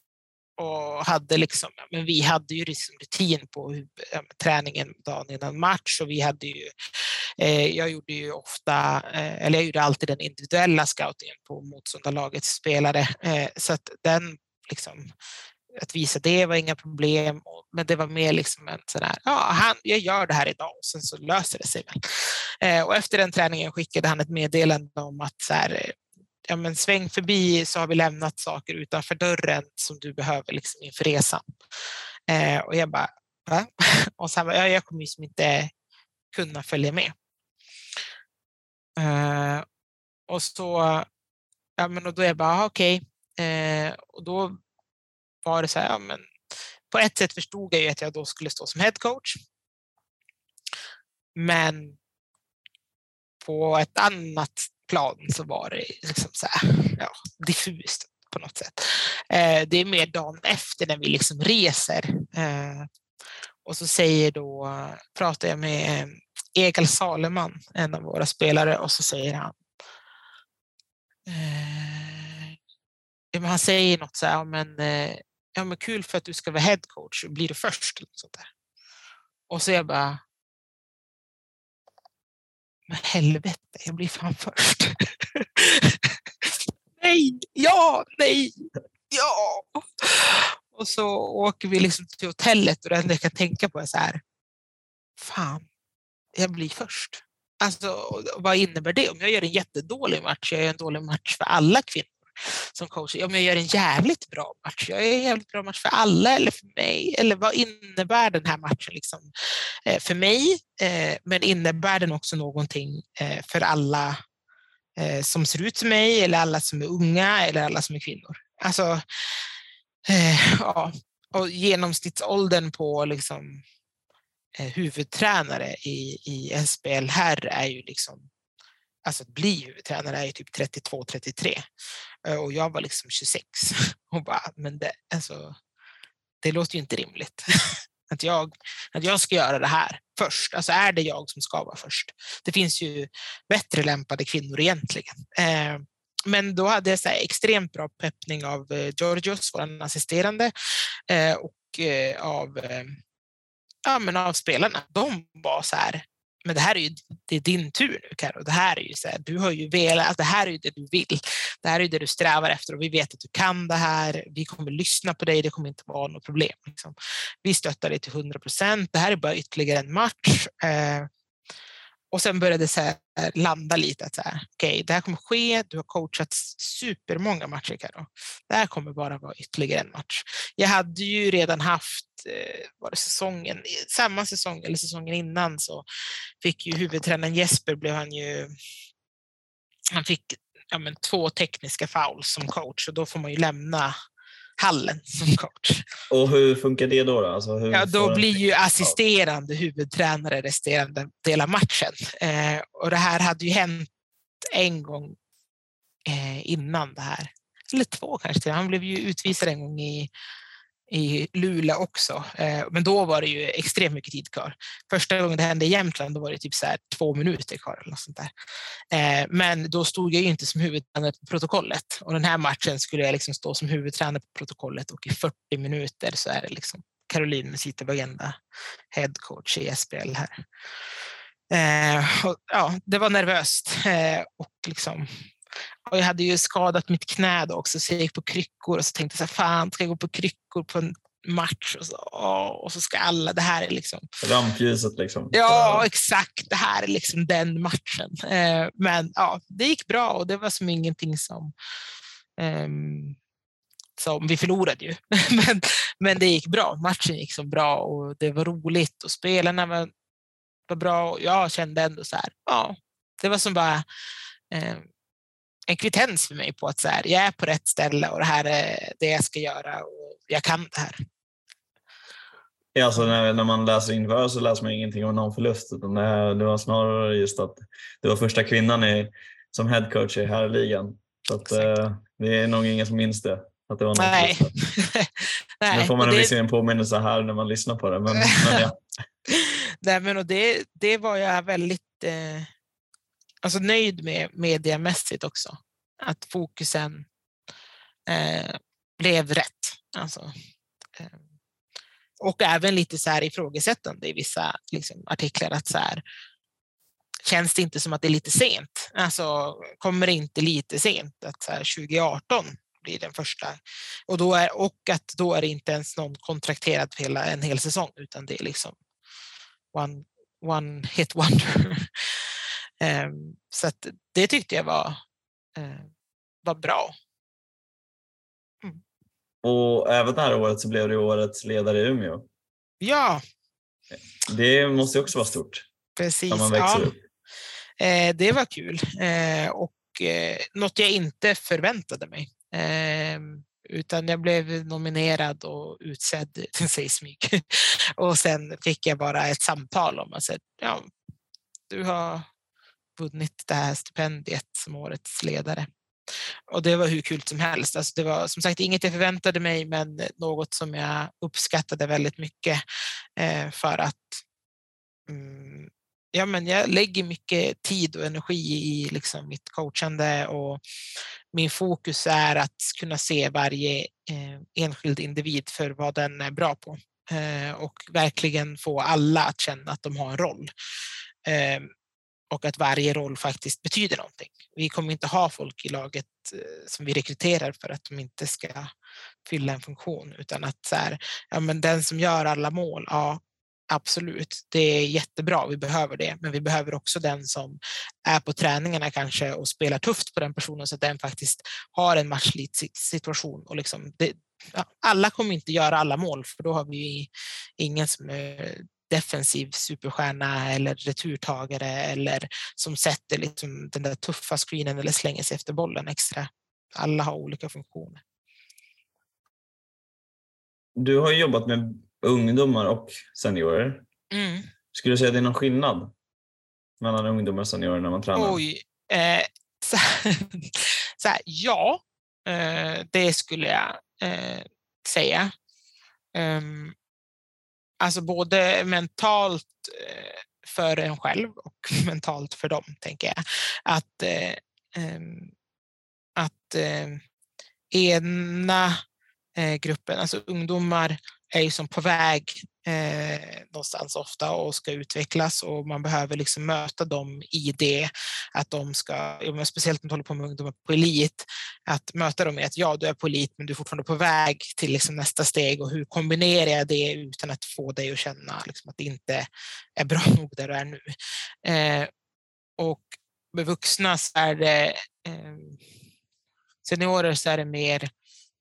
och hade liksom, men vi hade ju liksom rutin på hur, ja, träningen dagen innan match, och vi hade ju eh, jag gjorde ju ofta eh, eller jag gjorde alltid den individuella scoutingen på motståndarlagets spelare, eh, så att den liksom, att visa det var inga problem, men det var mer liksom en sån här, ja, han, jag gör det här idag och sen så löser det sig väl. Eh, och efter den träningen skickade han ett meddelande om att så här, ja, men sväng förbi, så har vi lämnat saker utanför dörren som du behöver liksom inför resan. Eh, och jag bara, va? Och så här, ja, jag kommer ju som inte kunna följa med. Eh, och så, ja, men och då är jag bara, okej. Okay. Eh, och då var det så här, ja, men på ett sätt förstod jag ju att jag då skulle stå som head coach. Men på ett annat plan så var det liksom så här, ja, diffust på något sätt. Eh, det är mer dagen efter när vi liksom reser. Eh, och så säger då, pratar jag med Egil Saleman, en av våra spelare, och så säger han, eh, ja, men han säger något så här, men, eh, ja, men kul för att du ska vara head coach, blir du först? Sånt där. Och så jag bara, men helvete, jag blir fan först. Nej, ja, nej, ja. Och så åker vi liksom till hotellet, och det enda jag kan tänka på är så här, fan, jag blir först. Alltså, vad innebär det? Om jag gör en jättedålig match, jag gör en dålig match för alla kvinnor som coach. Om jag gör en jävligt bra match, jag gör en jävligt bra match för alla eller för mig. Eller vad innebär den här matchen liksom, eh, för mig? Eh, men innebär den också någonting eh, för alla eh, som ser ut som mig, eller alla som är unga, eller alla som är kvinnor? Alltså, eh, ja. Och genomsnittsåldern på liksom huvudtränare i, i S P L här är ju liksom, alltså att bli huvudtränare är ju typ trettiotvå trettiotre, och jag var liksom tjugosex och bara, men det, alltså, det låter ju inte rimligt att jag, att jag ska göra det här först. Alltså är det jag som ska vara först? Det finns ju bättre lämpade kvinnor egentligen. Eh, men då hade jag så här extremt bra peppning av eh, Georgios, vår assisterande, eh, och eh, av eh, Ja, men av spelarna, de var så här, men det här är ju det är din tur nu, Karo. Det här är ju så här, du har ju velat, alltså det här är ju det du vill. Det här är ju det du strävar efter, och vi vet att du kan det här. Vi kommer lyssna på dig, det kommer inte vara något problem. Liksom. Vi stöttar dig till hundra procent. Det här är bara ytterligare en match. Eh, och sen började det så här, landa lite att så här, okej, okay, det här kommer ske. Du har coachat supermånga matcher, Karo. Det här kommer bara vara ytterligare en match. Jag hade ju redan haft, var det säsongen, samma säsong eller säsongen innan, så fick ju huvudtränaren Jesper, blev han ju, han fick ja, men, två tekniska fouls som coach, och då får man ju lämna hallen som coach. Och hur funkar det då? då? Alltså, hur ja, då blir ju en... assisterande huvudtränare resterande del av matchen. Eh, och det här hade ju hänt en gång eh, innan det här. Eller två kanske. Han blev ju utvisad en gång i, i Luleå också. Eh, men då var det ju extremt mycket tid kvar. Första gången det hände i Jämtland då var det typ så här två minuter kvar eller något sånt där. Eh, men då stod jag ju inte som huvudtränare på protokollet. Och den här matchen skulle jag liksom stå som huvudtränare på protokollet och i fyrtio minuter så är det liksom Caroline Mesita-Bagenda, head coach i S P L här. Eh, och, ja, det var nervöst eh, och liksom och jag hade ju skadat mitt knä då också så jag gick på kryckor och så tänkte jag så här, fan ska jag gå på kryckor på en match och så, åh, och så ska alla, det här är liksom rampljuset liksom. Ja, exakt, det här är liksom den matchen. Eh, men ja, det gick bra och det var som ingenting som eh, som vi förlorade ju. men, men det gick bra, matchen gick så bra och det var roligt och spelarna var, var bra och jag kände ändå så här, ja, det var som bara eh, en kvittens för mig på att så här, jag är på rätt ställe och det här är det jag ska göra och jag kan det här. Ja, alltså när, när man läser inför så läser man ingenting om någon förlust utan det, det var snarare just att det var första kvinnan i, som headcoach i här ligan. Så att, eh, det är nog ingen som minns det. Att det var någon Nej. Nej. Nu får man en det... en påminnelse här när man lyssnar på det. Men, men ja. Nej, men och det, det var jag väldigt eh, alltså nöjd med mediamässigt också. Att fokusen eh, blev rätt. Alltså, eh, och även lite så här ifrågasättande i vissa liksom, artiklar att så här, känns det inte som att det är lite sent? Alltså kommer det inte lite sent att så här, tjugo arton blir den första och, då är, och att då är det inte ens någon kontrakterad för hela, en hel säsong utan det är liksom one, one hit wonder. um, så att det tyckte jag var, uh, var bra. Mm. Och även det här året så blev det årets ledare i Umeå. Ja. Det måste också vara stort. Precis, när man växer ja. upp. Eh, det var kul eh, och eh, något jag inte förväntade mig. Eh, utan jag blev nominerad och utsedd till sig smyg. Och sen fick jag bara ett samtal om att ja, du har vunnit det här stipendiet som årets ledare. Och det var hur kul som helst. Alltså det var som sagt inget jag förväntade mig men något som jag uppskattade väldigt mycket eh, för att mm, ja, men jag lägger mycket tid och energi i liksom mitt coachande och min fokus är att kunna se varje eh, enskild individ för vad den är bra på eh, och verkligen få alla att känna att de har en roll eh, och att varje roll faktiskt betyder någonting. Vi kommer inte ha folk i laget eh, som vi rekryterar för att de inte ska fylla en funktion utan att så här, ja, men den som gör alla mål, ja absolut, det är jättebra, vi behöver det, men vi behöver också den som är på träningarna kanske och spelar tufft på den personen så att den faktiskt har en matchlik situation och liksom det, ja, alla kommer inte göra alla mål för då har vi ingen som är defensiv superstjärna eller returtagare eller som sätter liksom den där tuffa screenen eller slänger sig efter bollen extra. Alla har olika funktioner. Du har jobbat med ungdomar och seniorer. Mm. Skulle du säga att det är någon skillnad mellan ungdomar och seniorer när man tränar? Oj, eh, så, så här, ja, eh, det skulle jag eh, säga. Um, alltså både mentalt eh, för en själv och mentalt för dem, tänker jag. Att, eh, um, att eh, ena eh, gruppen, alltså ungdomar, är ju som på väg eh, någonstans ofta och ska utvecklas och man behöver liksom möta dem i det att de ska, speciellt när de håller på med ungdomar på elit, att möta dem med att ja, du är på elit men du är fortfarande på väg till liksom nästa steg och hur kombinerar jag det utan att få dig att känna liksom att det inte är bra nog där du är nu. Eh, och med vuxna så är det eh, seniorer så är det mer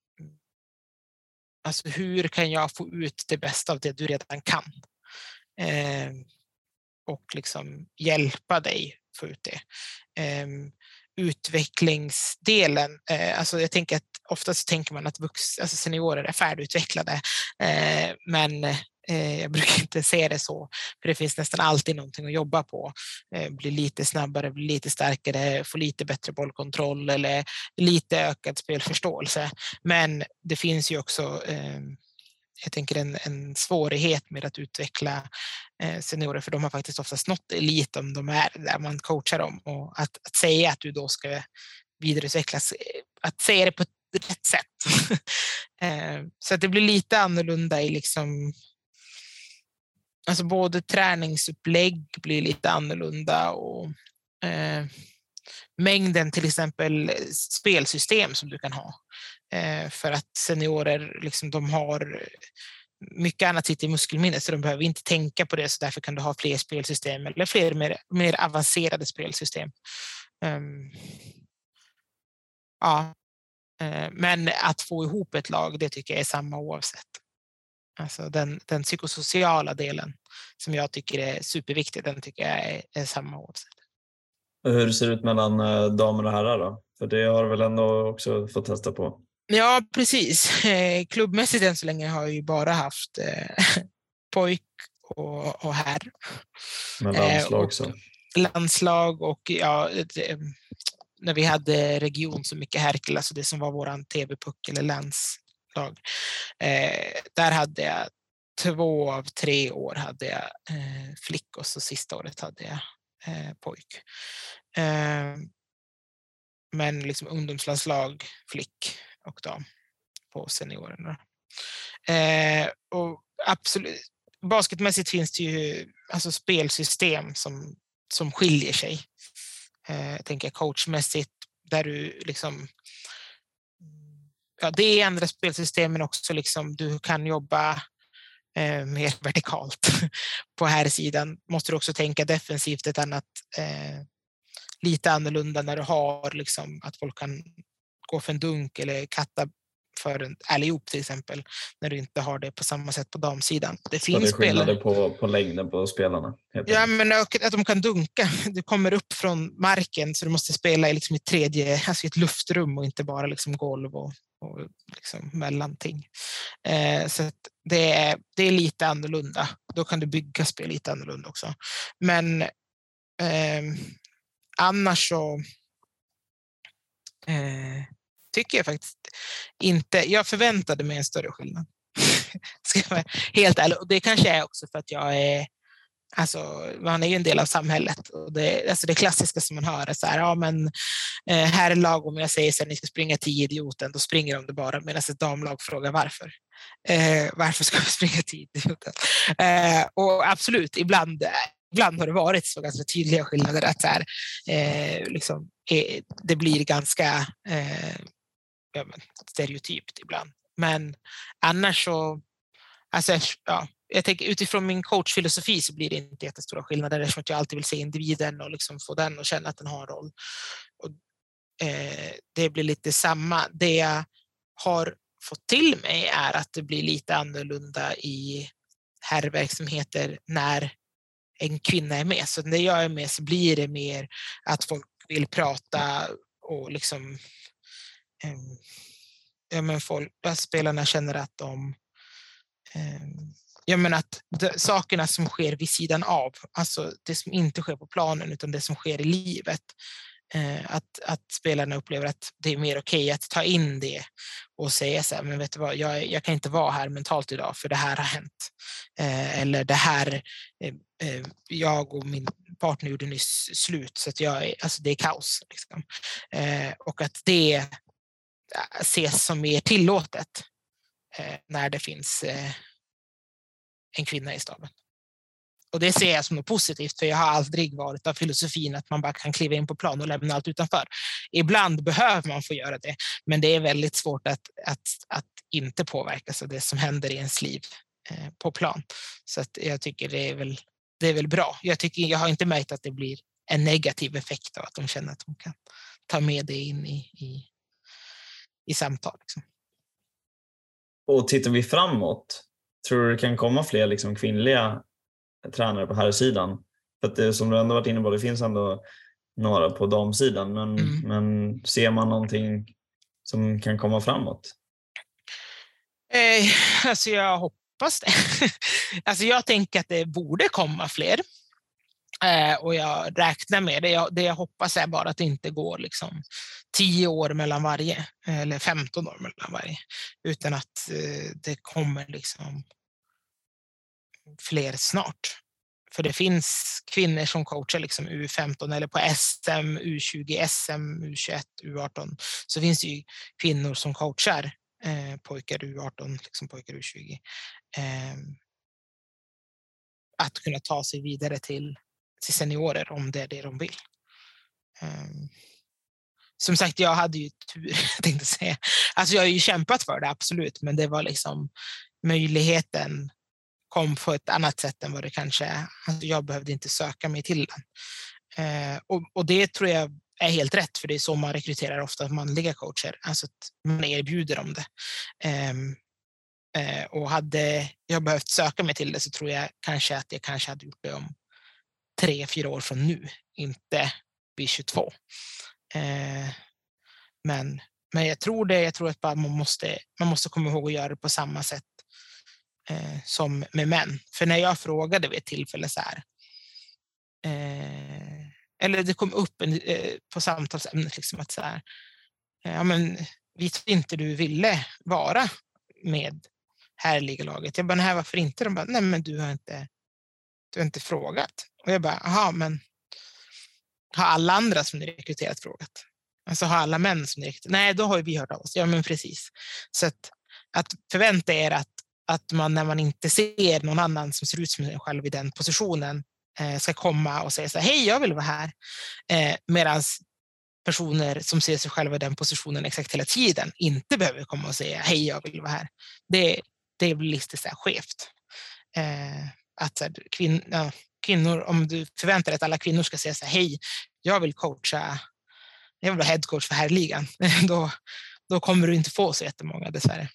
alltså hur kan jag få ut det bästa av det du redan kan? Eh, och liksom hjälpa dig få ut det. Eh, utvecklingsdelen, eh, alltså jag tänker att oftast tänker man att vux, alltså seniorer är färdigutvecklade, eh, men eh, jag brukar inte se det så, för det finns nästan alltid någonting att jobba på. Eh, bli lite snabbare, bli lite starkare, få lite bättre bollkontroll eller lite ökad spelförståelse. Men det finns ju också eh, jag tänker en, en svårighet med att utveckla eh, seniorer, för de har faktiskt oftast nått elit om de är där man coachar dem, och att, att säga att du då ska vidareutvecklas, att säga det på ett rätt sätt. eh, så att det blir lite annorlunda i liksom, alltså både träningsupplägg blir lite annorlunda och eh, mängden till exempel spelsystem som du kan ha. Eh, för att seniorer liksom, de har mycket annat sitt i muskelminnet, så de behöver inte tänka på det, så därför kan du ha fler spelsystem eller fler mer, mer avancerade spelsystem. Um, ja, uh, men att få ihop ett lag, det tycker jag är samma oavsett. Alltså den, den psykosociala delen som jag tycker är superviktig, den tycker jag är, är samma oavsett. Hur ser det ut mellan damer och herrar då? För det har du väl ändå också fått testa på? Ja, precis. Klubbmässigt än så länge har jag ju bara haft eh, pojk och, och herr. Med landslag eh, och så. Landslag och ja, det, när vi hade region så mycket Herkel, alltså det som var våran T V-puck eller landslag. Eh, där hade jag två av tre år hade jag eh, flick, och så sista året hade jag eh, pojk. Eh, men liksom ungdomslandslag, flick och dam på seniorerna. Eh, och absolut, basketmässigt finns det ju alltså spelsystem som, som skiljer sig. Eh, jag tänker coachmässigt, där du liksom, ja, det är andra spelsystem, men också liksom du kan jobba eh, mer vertikalt. På här sidan måste du också tänka defensivt ett annat, eh, lite annorlunda när du har liksom att folk kan gå för en dunk eller katta för en alley-oop till exempel, när du inte har det på samma sätt på damsidan. Det finns det är skillnader på, på längden på spelarna. Ja, men att de kan dunka. Du kommer upp från marken, så du måste spela i liksom ett tredje, alltså ett luftrum och inte bara liksom golv och, och liksom mellanting. Eh, så att det är, det är lite annorlunda. Då kan du bygga spel lite annorlunda också. Men eh, annars så eh, tycker jag faktiskt inte, jag förväntade mig en större skillnad. Ska jag vara helt ärlig. Och det kanske är också för att jag är, alltså man är ju en del av samhället, och det, alltså det klassiska som man hör är så här, ja men eh, här är lag, om jag säger så här, ni ska springa till idioten, då springer de det bara, medan ett damlag frågar varför. Eh, varför ska vi springa till idioten? Eh, och absolut, ibland Ibland har det varit så ganska tydliga skillnader att så här, eh, liksom, eh, det blir ganska eh, ja, stereotypt ibland. Men annars så, alltså, ja, jag tänker utifrån min coachfilosofi så blir det inte jättestora skillnader, eftersom jag alltid vill se individen och liksom få den och känna att den har en roll. Och, eh, det blir lite samma. Det jag har fått till mig är att det blir lite annorlunda i herrverksamheter när en kvinna är med. Så när jag är med så blir det mer att folk vill prata och liksom eh, ja, men folk, spelarna känner att de eh, ja, men att de, sakerna som sker vid sidan av, alltså det som inte sker på planen utan det som sker i livet, eh, att, att spelarna upplever att det är mer okej att ta in det och säga så här, men vet du vad, jag, jag kan inte vara här mentalt idag för det här har hänt. Eh, eller det här, eh, eh, jag och min partner gjorde nyss slut, så att jag, alltså det är kaos. Liksom. Eh, och att det ses som mer tillåtet eh, när det finns eh, en kvinna i staben. Och det ser jag som något positivt, för jag har aldrig varit av filosofin att man bara kan kliva in på plan och lämna allt utanför. Ibland behöver man få göra det, men det är väldigt svårt att, att, att inte påverkas av det som händer i ens liv eh, på plan. Så att jag tycker det är väl, det är väl bra. Jag, tycker, jag har inte märkt att det blir en negativ effekt av att de känner att de kan ta med det in i, i, i samtal. Liksom. Och tittar vi framåt, tror du det kan komma fler liksom kvinnliga tränare på här sidan? För att det, som du ändå varit inne på, det finns ändå några på damsidan, men, mm. men ser man någonting som kan komma framåt? Eh, alltså jag hoppas det. Alltså jag tänker att det borde komma fler. Eh, och jag räknar med det. Jag, det jag hoppas är bara att det inte går liksom tio år mellan varje. Eller femton år mellan varje. Utan att eh, det kommer liksom fler snart. För det finns kvinnor som coachar liksom U femton eller på S M, U tjugo, S M, U tjugoett, U arton. Så finns det ju kvinnor som coachar eh, pojkar U arton, liksom pojkar U tjugo. Eh, att kunna ta sig vidare till, till seniorer om det är det de vill. Eh, som sagt, jag hade ju tur, tänkte säga. Alltså jag har ju kämpat för det, absolut. Men det var liksom möjligheten kom på ett annat sätt än vad det kanske är. Alltså jag behövde inte söka mig till den. Eh, och, och det tror jag är helt rätt, för det är så man rekryterar ofta manliga coacher. Alltså att man erbjuder dem det. Eh, eh, och hade jag behövt söka mig till det så tror jag kanske att jag kanske hade gjort det om tre, fyra år från nu. Inte vid tjugotvå. Eh, men, men jag tror det, jag tror att bara man måste, man måste komma ihåg att göra det på samma sätt Eh, som med män. För när jag frågade vid ett tillfälle så här, eh, eller det kom upp en, eh, på samtalsämnet liksom att så här, eh, ja men vet inte du ville vara med härliga laget. Jag bara, nej varför inte? De bara, nej men du har inte du har inte frågat. Och jag bara, aha men har alla andra som ni rekryterat frågat? Alltså har alla män som ni rekryterat? Nej, då har ju vi hört av oss. Ja men precis. Så att, att förvänta er att att man när man inte ser någon annan som ser ut som en själv i den positionen eh, ska komma och säga så här, hej jag vill vara här. Eh, Medan personer som ser sig själva i den positionen exakt hela tiden inte behöver komma och säga, hej jag vill vara här. Det, det blir lite så här skevt. Eh, att så här, kvin, ja, kvinnor, om du förväntar dig att alla kvinnor ska säga så här, hej jag vill coacha, jag vill vara headcoach för herrligan. då, då kommer du inte få så jättemånga dessvärre.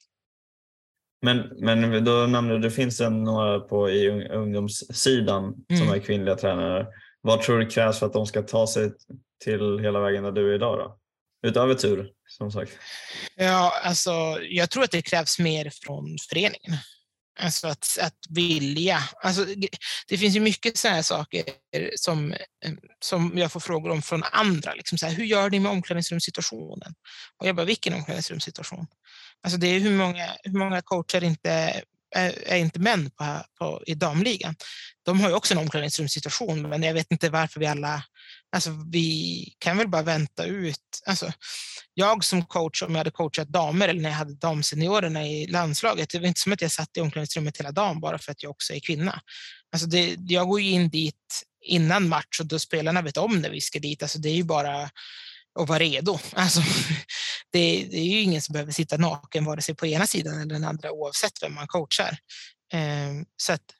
Men, men då nämnde du, det finns en några på i ungdomssidan mm. som är kvinnliga tränare. Vad tror du krävs för att de ska ta sig till hela vägen där du är idag då? Utöver tur, som sagt. Ja, alltså jag tror att det krävs mer från föreningen. Alltså att, att vilja. Alltså, det finns ju mycket så här saker som, som jag får frågor om från andra. Liksom så här, hur gör ni med omklädningsrumssituationen? Och jag bara, vilken omklädningsrumssituation? Alltså det är hur många, hur många coacher inte är, är inte män på, på, i damligan. De har ju också en omklädningsrumssituation, men jag vet inte varför vi alla... Alltså vi kan väl bara vänta ut... Alltså, jag som coach, om jag hade coachat damer eller när jag hade damseniorerna i landslaget, det var inte som att jag satt i omklädningsrummet hela dagen bara för att jag också är kvinna. Alltså det, jag går ju in dit innan match och då spelarna vet om när vi ska dit. Alltså det är ju bara att vara redo. Alltså, det, det är ju ingen som behöver sitta naken vare sig på ena sidan eller den andra oavsett vem man coachar. Eh, så att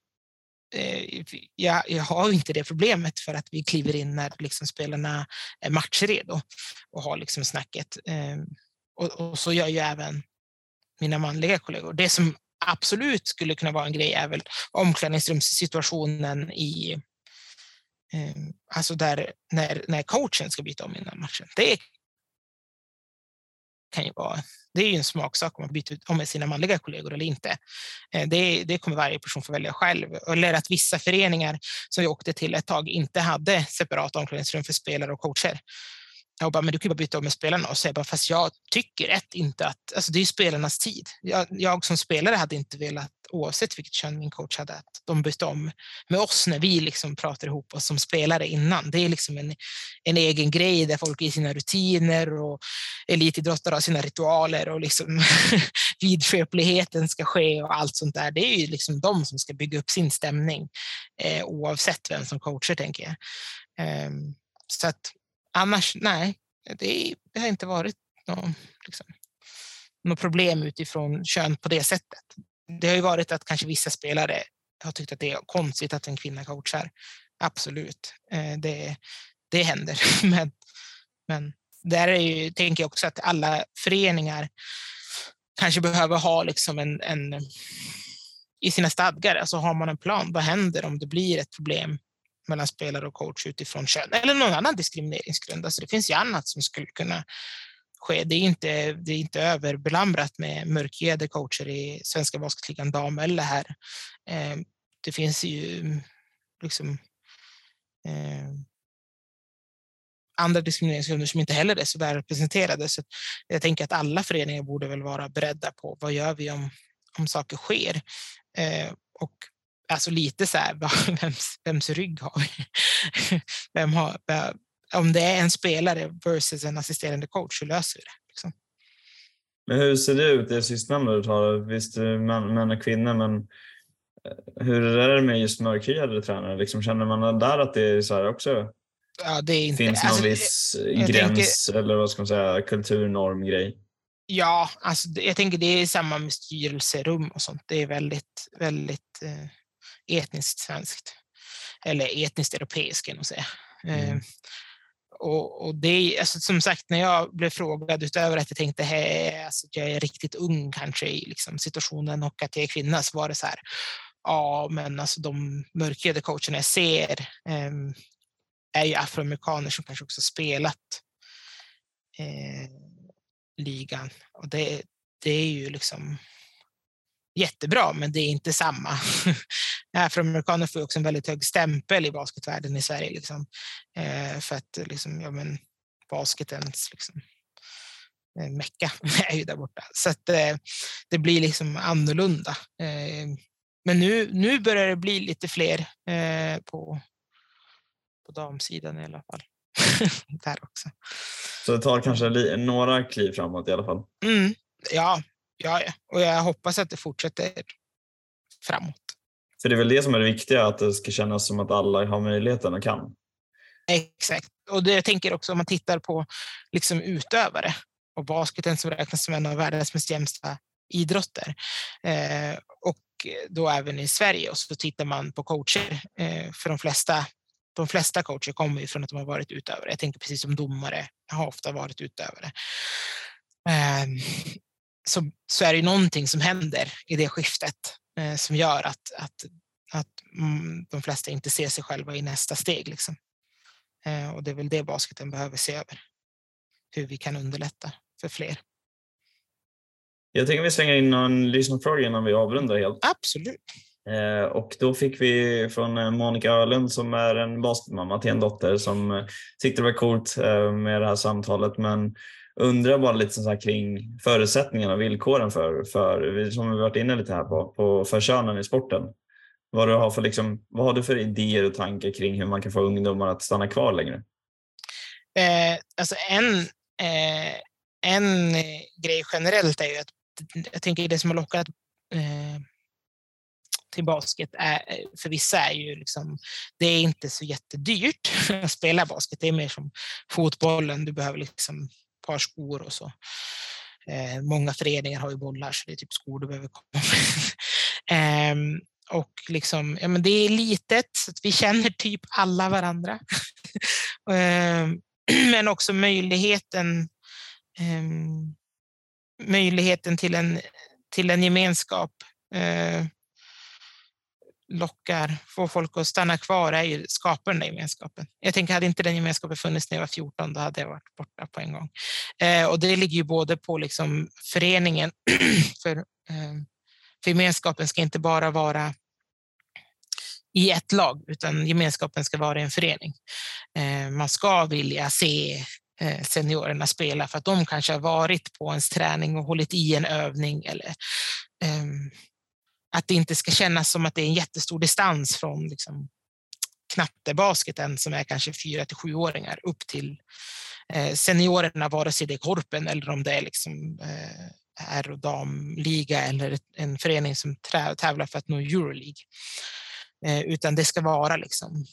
eh, jag, jag har inte det problemet för att vi kliver in när liksom spelarna är matchredo och har liksom snacket. Eh, och, och så gör ju även mina manliga kollegor. Det som absolut skulle kunna vara en grej är väl omklädningsrumssituationen i eh, alltså där när, när coachen ska byta om innan matchen. Det kan ju vara, det är ju en smaksak om man byter om med sina manliga kollegor eller inte. Det, det kommer varje person få välja själv. Eller att vissa föreningar som jag åkte till ett tag inte hade separat omklädningsrum för spelare och coacher. Jag bara, men du kan ju bara byta om med spelarna och säga bara, fast jag tycker ett inte att, alltså det är ju spelarnas tid. Jag, jag som spelare hade inte velat, oavsett vilket kön min coach hade, att de bytte om med oss när vi liksom pratar ihop oss som spelare innan. Det är liksom en, en egen grej där folk är i sina rutiner och elitidrottare har sina ritualer och liksom vidskepligheten ska ske och allt sånt där. Det är ju liksom de som ska bygga upp sin stämning eh, oavsett vem som coachar, tänker jag. Eh, så att annars, nej, det, det har inte varit något, liksom, något problem utifrån kön på det sättet. Det har ju varit att kanske vissa spelare har tyckt att det är konstigt att en kvinna coachar. Absolut, det, det händer. Men, men där är ju, tänker jag också att alla föreningar kanske behöver ha liksom en, en i sina stadgar. Alltså har man en plan, vad händer om det blir ett problem mellan spelare och coach utifrån kön eller någon annan diskrimineringsgrund. Alltså det finns ju annat som skulle kunna sker. Det är inte, det är inte överbelamrat med mörkhyade coacher i svenska basketligan dam eller här. Eh, det finns ju liksom eh, andra diskrimineringsgrunder som inte heller är så väl representerade. Så jag tänker att alla föreningar borde väl vara beredda på vad gör vi om, om saker sker. Eh, och alltså lite så här, vems, vems rygg har vi? Vem har, om det är en spelare versus en assisterande coach, så löser vi det. Liksom. Men hur ser det ut, det sistnämnda du tar? Visst, män, män och kvinnor, men hur är det med just mörkhyade tränare? Liksom, känner man där att det är så här också? Ja, det är inte, finns någon alltså, viss jag gräns tänker, eller vad ska man säga, kulturnorm-grej? Ja, alltså, jag tänker det är samma med styrelserum och sånt. Det är väldigt, väldigt eh, etniskt svenskt. Eller etniskt europeiskt kan jag säga. Mm. Eh, och, och det är, alltså, som sagt, när jag blev frågad utöver att jag tänkte hej, alltså, att jag är riktigt ung kanske i liksom, situationen och att jag är kvinna, så var det så här, ja, men alltså de mörkhyade coacherna jag ser eh, är ju afroamerikaner som kanske också spelat eh, ligan. Och det, det är ju liksom jättebra, men det är inte samma. Afroamerikaner får också en väldigt hög stämpel i basketvärlden i Sverige. Liksom. Eh, för att liksom, ja, men, basketens liksom, eh, mecka är ju där borta. Så att eh, det blir liksom annorlunda. Eh, men nu, nu börjar det bli lite fler eh, på, på damsidan i alla fall. Där också. Så det tar kanske li- några kliv framåt i alla fall? Mm, ja, ja, och jag hoppas att det fortsätter framåt. För det är väl det som är det viktiga, att det ska kännas som att alla har möjligheten och kan. Exakt. Och det, jag tänker också om man tittar på liksom utövare och basketen som räknas som en av världens mest jämsta idrotter. Eh, och då även i Sverige. Och så tittar man på coacher. Eh, för de flesta, de flesta coacher kommer ju från att de har varit utövare. Jag tänker precis som domare har ofta varit utövare. Eh, så, så är det ju någonting som händer i det skiftet eh, som gör att, att, att mm, de flesta inte ser sig själva i nästa steg. Liksom. Eh, och det är väl det basketen behöver se över. Hur vi kan underlätta för fler. Jag tänker vi slänger in någon lyssnarfråga innan vi avrundar helt. Absolut. Eh, och då fick vi från Monica Öhlund som är en basketmamma till en dotter som tyckte det var coolt eh, med det här samtalet, men undrar bara lite så här kring förutsättningarna och villkoren för, för som vi varit inne lite här på, på för könen i sporten. Vad, du har för, liksom, vad har du för idéer och tankar kring hur man kan få ungdomar att stanna kvar längre? Eh, alltså en, eh, en grej generellt är ju att jag tänker det som har lockat eh, till basket är, för vissa är ju liksom, det är inte så jättedyrt att spela basket. Det är mer som fotbollen. Du behöver liksom ett par skor och så. Eh, många föreningar har ju bollar, så det är typ skor du behöver komma med. eh, och liksom, ja, men det är litet så att vi känner typ alla varandra. eh, men också möjligheten eh, möjligheten till en, till en gemenskap eh, lockar, får folk att stanna kvar, är ju skapar den där gemenskapen. Jag tänker, hade inte den gemenskapen funnits när jag var fjorton, då hade jag varit borta på en gång. Eh, och det ligger ju både på liksom föreningen, för, eh, för gemenskapen ska inte bara vara i ett lag, utan gemenskapen ska vara i en förening. Eh, man ska vilja se seniorerna spela för att de kanske har varit på ens träning och hållit i en övning, eller um, att det inte ska kännas som att det är en jättestor distans från liksom, knattebasketen som är kanske fyra till sjuåringar upp till eh, seniorerna, vare sig det är korpen eller om det är liksom, eh, herr- och damliga eller en förening som trä- tävlar för att nå Euroleague. Eh, utan det ska vara liksom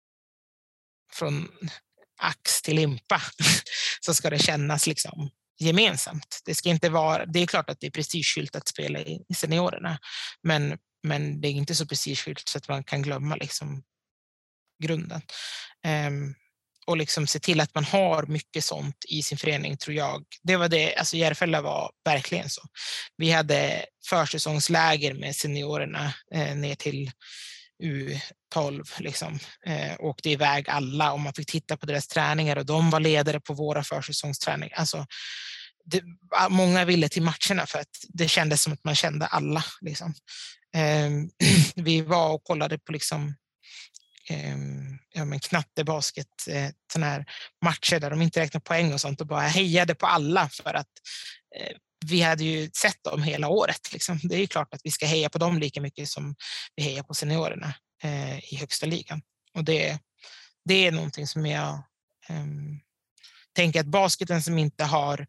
från ax till limpa så ska det kännas liksom gemensamt. Det ska inte vara, det är klart att det är prestigefyllt att spela i seniorerna, men, men det är inte så prestigefyllt så att man kan glömma liksom grunden. Um, och liksom se till att man har mycket sånt i sin förening, tror jag. Det var det, alltså Järfälla var verkligen så. Vi hade försäsongsläger med seniorerna eh, ner till U tolv liksom, eh, åkte iväg alla och man fick titta på deras träningar och de var ledare på våra försäsongsträningar. Alltså, det, många ville till matcherna för att det kändes som att man kände alla. Liksom. Eh, vi var och kollade på liksom, eh, ja, men knattebasket, eh, såna här matcher där de inte räknar poäng och sånt och bara hejade på alla för att eh, vi hade ju sett dem hela året. Liksom. Det är ju klart att vi ska heja på dem lika mycket som vi hejar på seniorerna eh, i högsta ligan. Och det, det är någonting som jag eh, tänker att basketen som inte har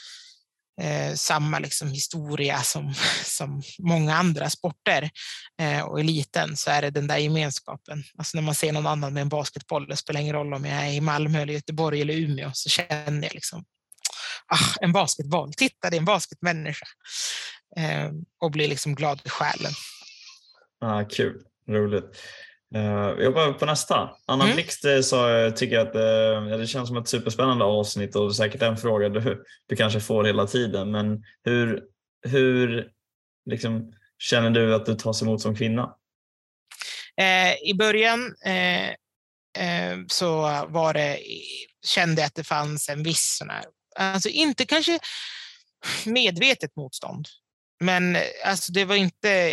eh, samma liksom, historia som, som många andra sporter eh, och eliten, så är det den där gemenskapen. Alltså när man ser någon annan med en basketboll, det spelar ingen roll om jag är i Malmö eller Göteborg eller Umeå, så känner jag liksom ah, en basketboll, titta det är en basketmänniska eh, och blir liksom glad i själen. Ah, kul, roligt. Uh, jag går på nästa. Anna mm. Blixt sa, tycker att uh, det känns som ett superspännande avsnitt och säkert en fråga du, du kanske får hela tiden, men hur, hur liksom, känner du att du tas emot som kvinna? Eh, I början eh, eh, så var det, kände jag att det fanns en viss sån här, alltså inte kanske medvetet motstånd, men alltså det var inte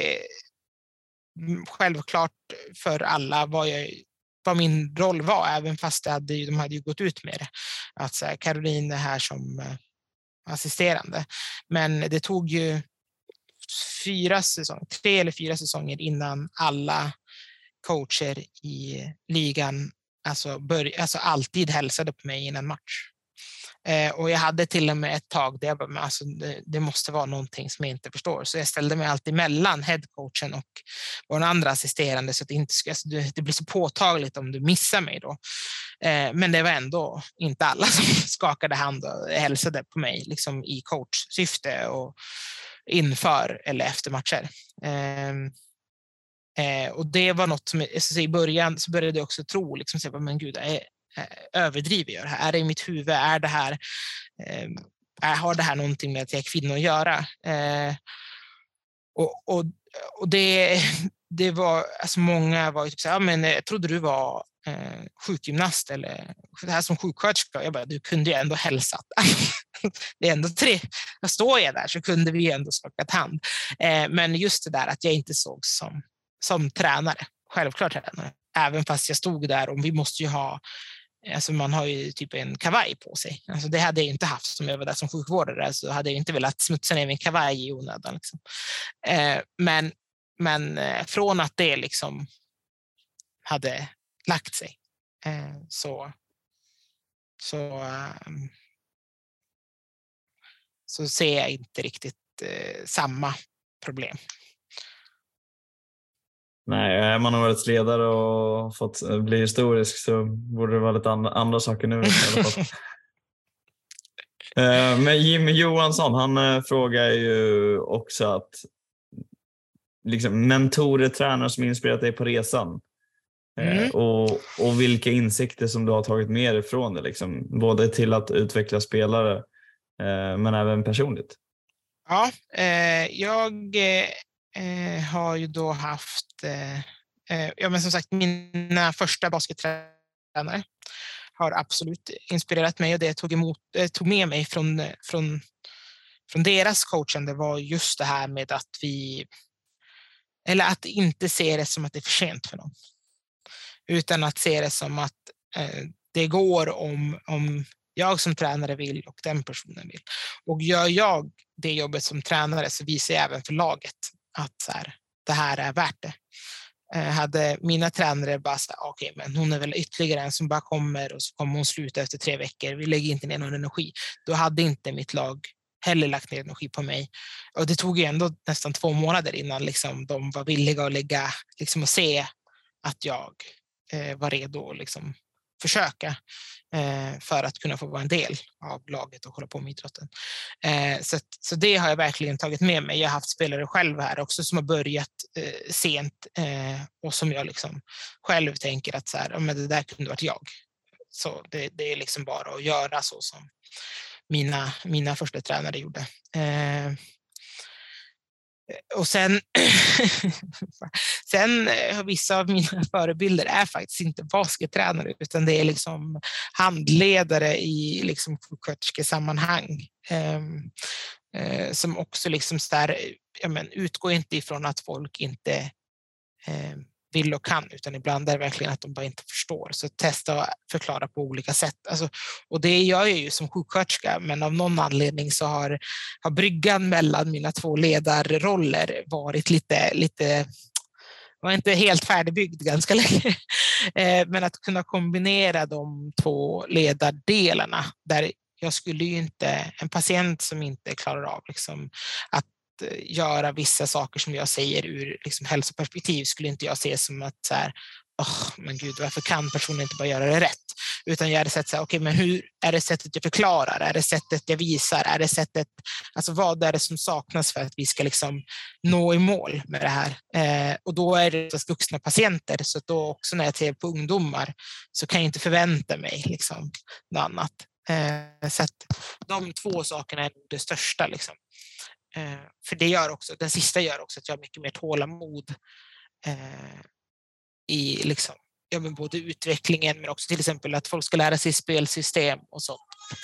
självklart för alla vad, jag, vad min roll var, även fast det hade, de hade ju gått ut med det. Att så här, Caroline är här som uh, assisterande. Men det tog ju fyra säsonger, tre eller fyra säsonger innan alla coacher i ligan alltså, bör, alltså alltid hälsade på mig innan match. Eh, och jag hade till och med ett tag där jag bara, men alltså, det, det måste vara någonting som jag inte förstår. Så jag ställde mig alltid mellan headcoachen och vår andra assisterande så att det inte ska, alltså, det, det blir så påtagligt om du missar mig då. Eh, men det var ändå inte alla som skakade hand och hälsade på mig liksom i coachsyfte och inför eller efter matcher. Eh, eh, och det var något som alltså, i början så började jag också tro liksom, så, men gud, jag är överdriver jag det här? Är det i mitt huvud? Är det här, eh, har det här någonting med att jag är kvinna att göra? Eh, och, och, och det, det var, alltså många var ju typ så här, ja, men jag trodde du var eh, sjukgymnast eller det här som sjuksköterska. Jag bara, du kunde ju ändå hälsat. Det är ändå tre. Jag står jag där så kunde vi ändå skakat hand. Eh, men just det där att jag inte såg som, som tränare, självklart tränare. Även fast jag stod där och vi måste ju ha, alltså man har ju typ en kavaj på sig. Alltså det hade jag inte haft som jag var där som sjukvårdare. Så hade jag inte velat smutsa ner min kavaj i onödan. Liksom. Eh, men, men eh, från att det liksom hade lagt sig eh, så, så, eh, så ser jag inte riktigt eh, samma problem. Nej, är man årets ledare och fått bli historisk så borde det vara lite andra, andra saker nu i alla fall. Men Jimmy Johansson, han frågar ju också att liksom, mentorer, tränare som inspirerat dig på resan mm. och, och vilka insikter som du har tagit med dig från det, liksom, både till att utveckla spelare men även personligt. Ja, eh, jag eh, har ju då haft eh, ja, men som sagt mina första baskettränare har absolut inspirerat mig och det tog, emot, tog med mig från, från, från deras coachande var just det här med att vi eller att inte se det som att det är för sent för någon utan att se det som att eh, det går om, om jag som tränare vill och den personen vill. Och gör jag det jobbet som tränare så visar jag även för laget att så här, det här är värt det. Eh, hade mina tränare bara sagt, okej, okay, men hon är väl ytterligare en som bara kommer och så kommer hon sluta efter tre veckor. Vi lägger inte ner någon energi. Då hade inte mitt lag heller lagt ner energi på mig. Och det tog ju ändå nästan två månader innan liksom, de var villiga att lägga liksom, och se att jag eh, var redo att liksom, försöka eh, för att kunna få vara en del av laget och hålla på med idrotten. Eh, så, så det har jag verkligen tagit med mig. Jag har haft spelare själv här också som har börjat eh, sent eh, och som jag liksom själv tänker att så här, men det där kunde varit jag. Så det, det är liksom bara att göra så som mina, mina första tränare gjorde. Eh, och sen Sen eh, vissa av mina förebilder är faktiskt inte baskettränare, utan det är liksom handledare i liksom sjuksköterskesammanhang. Eh, eh, som också liksom så där, ja, men, utgår inte ifrån att folk inte eh, vill och kan, utan ibland är det verkligen att de bara inte förstår. Så testa att förklara på olika sätt. Alltså, och det gör jag ju som sjuksköterska, men av någon anledning så har, har bryggan mellan mina två ledarroller varit lite, lite var inte helt färdigbyggd ganska länge. Men att kunna kombinera de två ledardelarna, där jag skulle ju inte, en patient som inte klarar av liksom att göra vissa saker som jag säger ur liksom hälsoperspektiv, skulle inte jag se som att så här, oh, men gud, varför kan personen inte bara göra det rätt? Utan jag hade sett så här, okej, okay, men hur är det sättet jag förklarar? Är det sättet jag visar? Är det sättet, alltså vad är det som saknas för att vi ska liksom nå i mål med det här? Eh, och då är det vuxna patienter, så att då också när jag ser på ungdomar så kan jag inte förvänta mig liksom något annat. Eh, så att de två sakerna är det största liksom. Eh, för det gör också, den sista gör också att jag har mycket mer tålamod eh, i liksom, ja, men både utvecklingen, men också till exempel att folk ska lära sig spelsystem och sånt.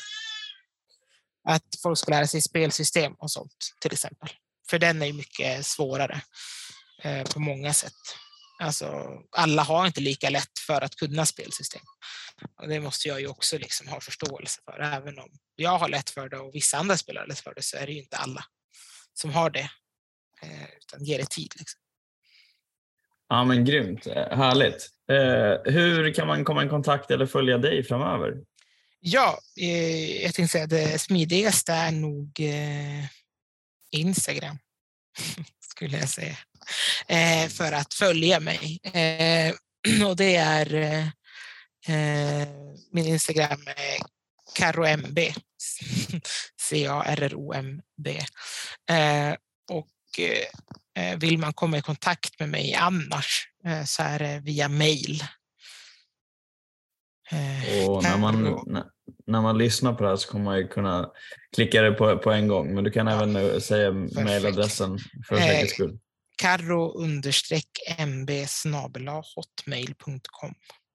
Att folk ska lära sig spelsystem och sånt till exempel. För den är ju mycket svårare eh, på många sätt. Alltså, alla har inte lika lätt för att kunna spelsystem. Och det måste jag ju också liksom ha förståelse för. Även om jag har lätt för det och vissa andra spelare har lätt för det, så är det ju inte alla som har det. Eh, utan ger det tid liksom. Ja, men grymt. Härligt. Eh, hur kan man komma i kontakt eller följa dig framöver? Ja, eh, jag tänkte säga att det smidigaste är nog eh, Instagram, skulle jag säga. Eh, för att följa mig. Eh, och det är eh, min Instagram är carromb. C A R R O M B. Eh, och eh, vill man komma i kontakt med mig annars eh, så är det via mail. Eh, och när man, när, när man lyssnar på det här så kommer man ju kunna klicka det på, på en gång. Men du kan ja, även säga mailadressen för eh, säkerhets skull. carro understreck mb snabel-a hotmail punkt com.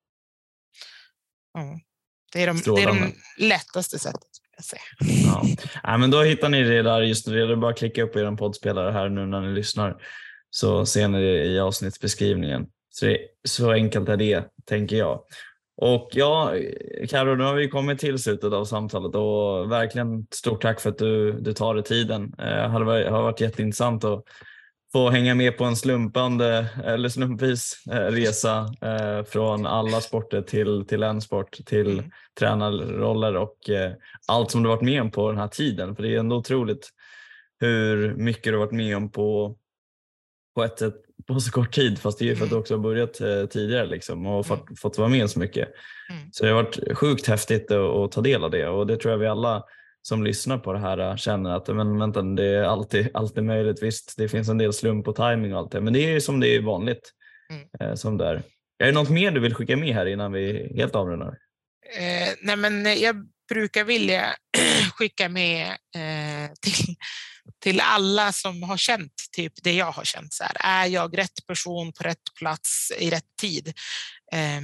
Ja, det är de, det är de lättaste sättet. Ja. Ja, men då hittar ni det där just nu. Det är bara att klicka upp i er poddspelare här nu när ni lyssnar, så ser ni det i avsnittsbeskrivningen. Så, det, så enkelt är det, tänker jag. Och ja, Karo, nu har vi kommit till slutet av samtalet och verkligen stort tack för att du, du tar dig tiden. Det eh, har varit jätteintressant att få hänga med på en slumpande eller slumpvis eh, resa eh, från alla sporter till, till en sport, till mm. tränarroller och eh, allt som du varit med om på den här tiden. För det är ändå otroligt hur mycket du har varit med om på, på ett sätt på så kort tid, fast det är ju för att du också har börjat eh, tidigare liksom, och fått, mm. fått vara med så mycket. Mm. Så det har varit sjukt häftigt att, att ta del av det, och det tror jag vi alla som lyssnar på det här känner att men vänta, det är alltid, alltid möjligt. Visst, det finns en del slump och timing och allt det, men det är ju som det är vanligt. Mm. Eh, som där. Är det något mer du vill skicka med här innan vi helt avrundar? Eh, nej, men jag brukar vilja skicka med eh, till, till alla som har känt typ det jag har känt. Så här, är jag rätt person på rätt plats i rätt tid? Eh,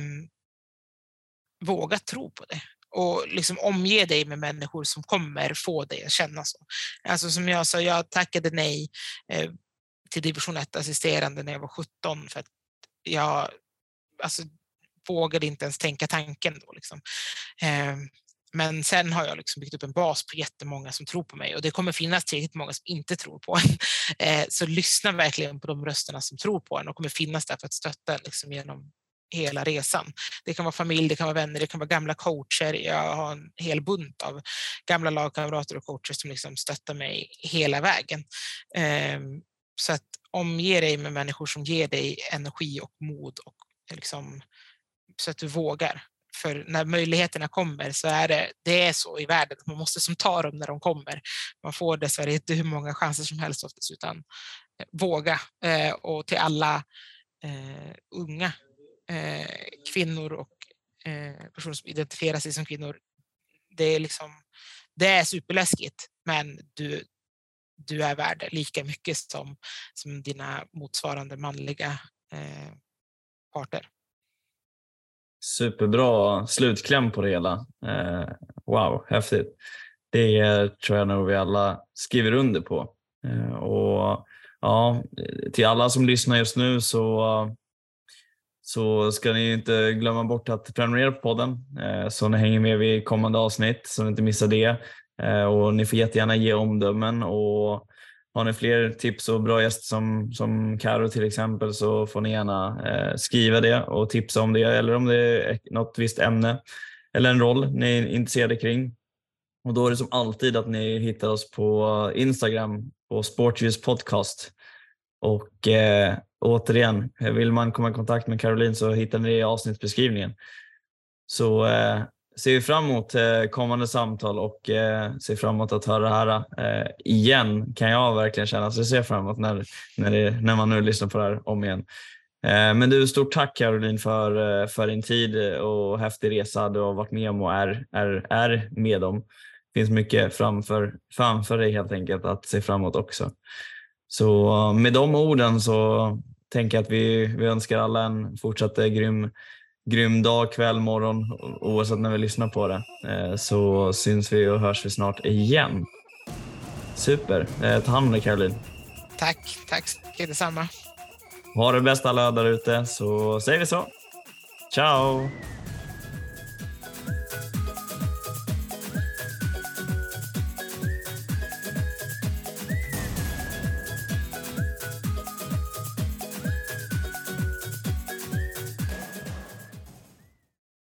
våga tro på det. Och liksom omge dig med människor som kommer få dig att känna så. Alltså som jag sa, jag tackade nej eh, till division ett-assisterande när jag var sjutton för att jag alltså, vågade inte ens tänka tanken då. Liksom. Eh, men sen har jag liksom byggt upp en bas på jättemånga som tror på mig, och det kommer finnas tillräckligt många som inte tror på en. Eh, så lyssna verkligen på de rösterna som tror på en och kommer finnas där för att stötta liksom, genom hela resan. Det kan vara familj, det kan vara vänner, det kan vara gamla coacher. Jag har en hel bunt av gamla lagkamrater och coacher som liksom stöttar mig hela vägen. Um, så att omge dig med människor som ger dig energi och mod och liksom, så att du vågar. För när möjligheterna kommer så är det, det är så i världen. Man måste som ta dem när de kommer. Man får dessvärre inte hur många chanser som helst oftast, utan eh, våga. Eh, och till alla eh, unga Eh, kvinnor och eh, personer som identifierar sig som kvinnor, det är liksom, det är superläskigt, men du, du är värd lika mycket som, som dina motsvarande manliga eh, parter. Superbra slutkläm på det hela. Eh, wow, häftigt. Det tror jag nog vi alla skriver under på. Eh, och ja, till alla som lyssnar just nu så, så ska ni inte glömma bort att prenumerera på podden. Eh, så ni hänger med vid kommande avsnitt så ni inte missar det. Eh, och ni får jättegärna ge omdömen, och har ni fler tips och bra gäster som, som Karo till exempel, så får ni gärna eh, skriva det och tipsa om det, eller om det är något visst ämne eller en roll ni är intresserade kring. Och då är det som alltid att ni hittar oss på Instagram på Sportljus podcast. Och eh, återigen, vill man komma i kontakt med Caroline så hittar ni det i avsnittsbeskrivningen. Så eh, ser vi fram emot eh, kommande samtal och eh, ser fram emot att höra det här eh, igen, kan jag verkligen känna. Så jag ser fram emot när, när, det, när man nu lyssnar på det här om igen. Eh, men du, stort tack Caroline för, för din tid och häftig resa du har varit med om och är, är, är med om. Det finns mycket framför, framför dig helt enkelt att se framåt också. Så med de orden så tänker jag att vi, vi önskar alla en fortsatt grym, grym dag, kväll, morgon, oavsett när vi lyssnar på det. Så syns vi och hörs vi snart igen. Super, ta hand om dig Caroline. Tack, tack detsamma. Ha det bästa alla där ute, så säger vi så. Ciao!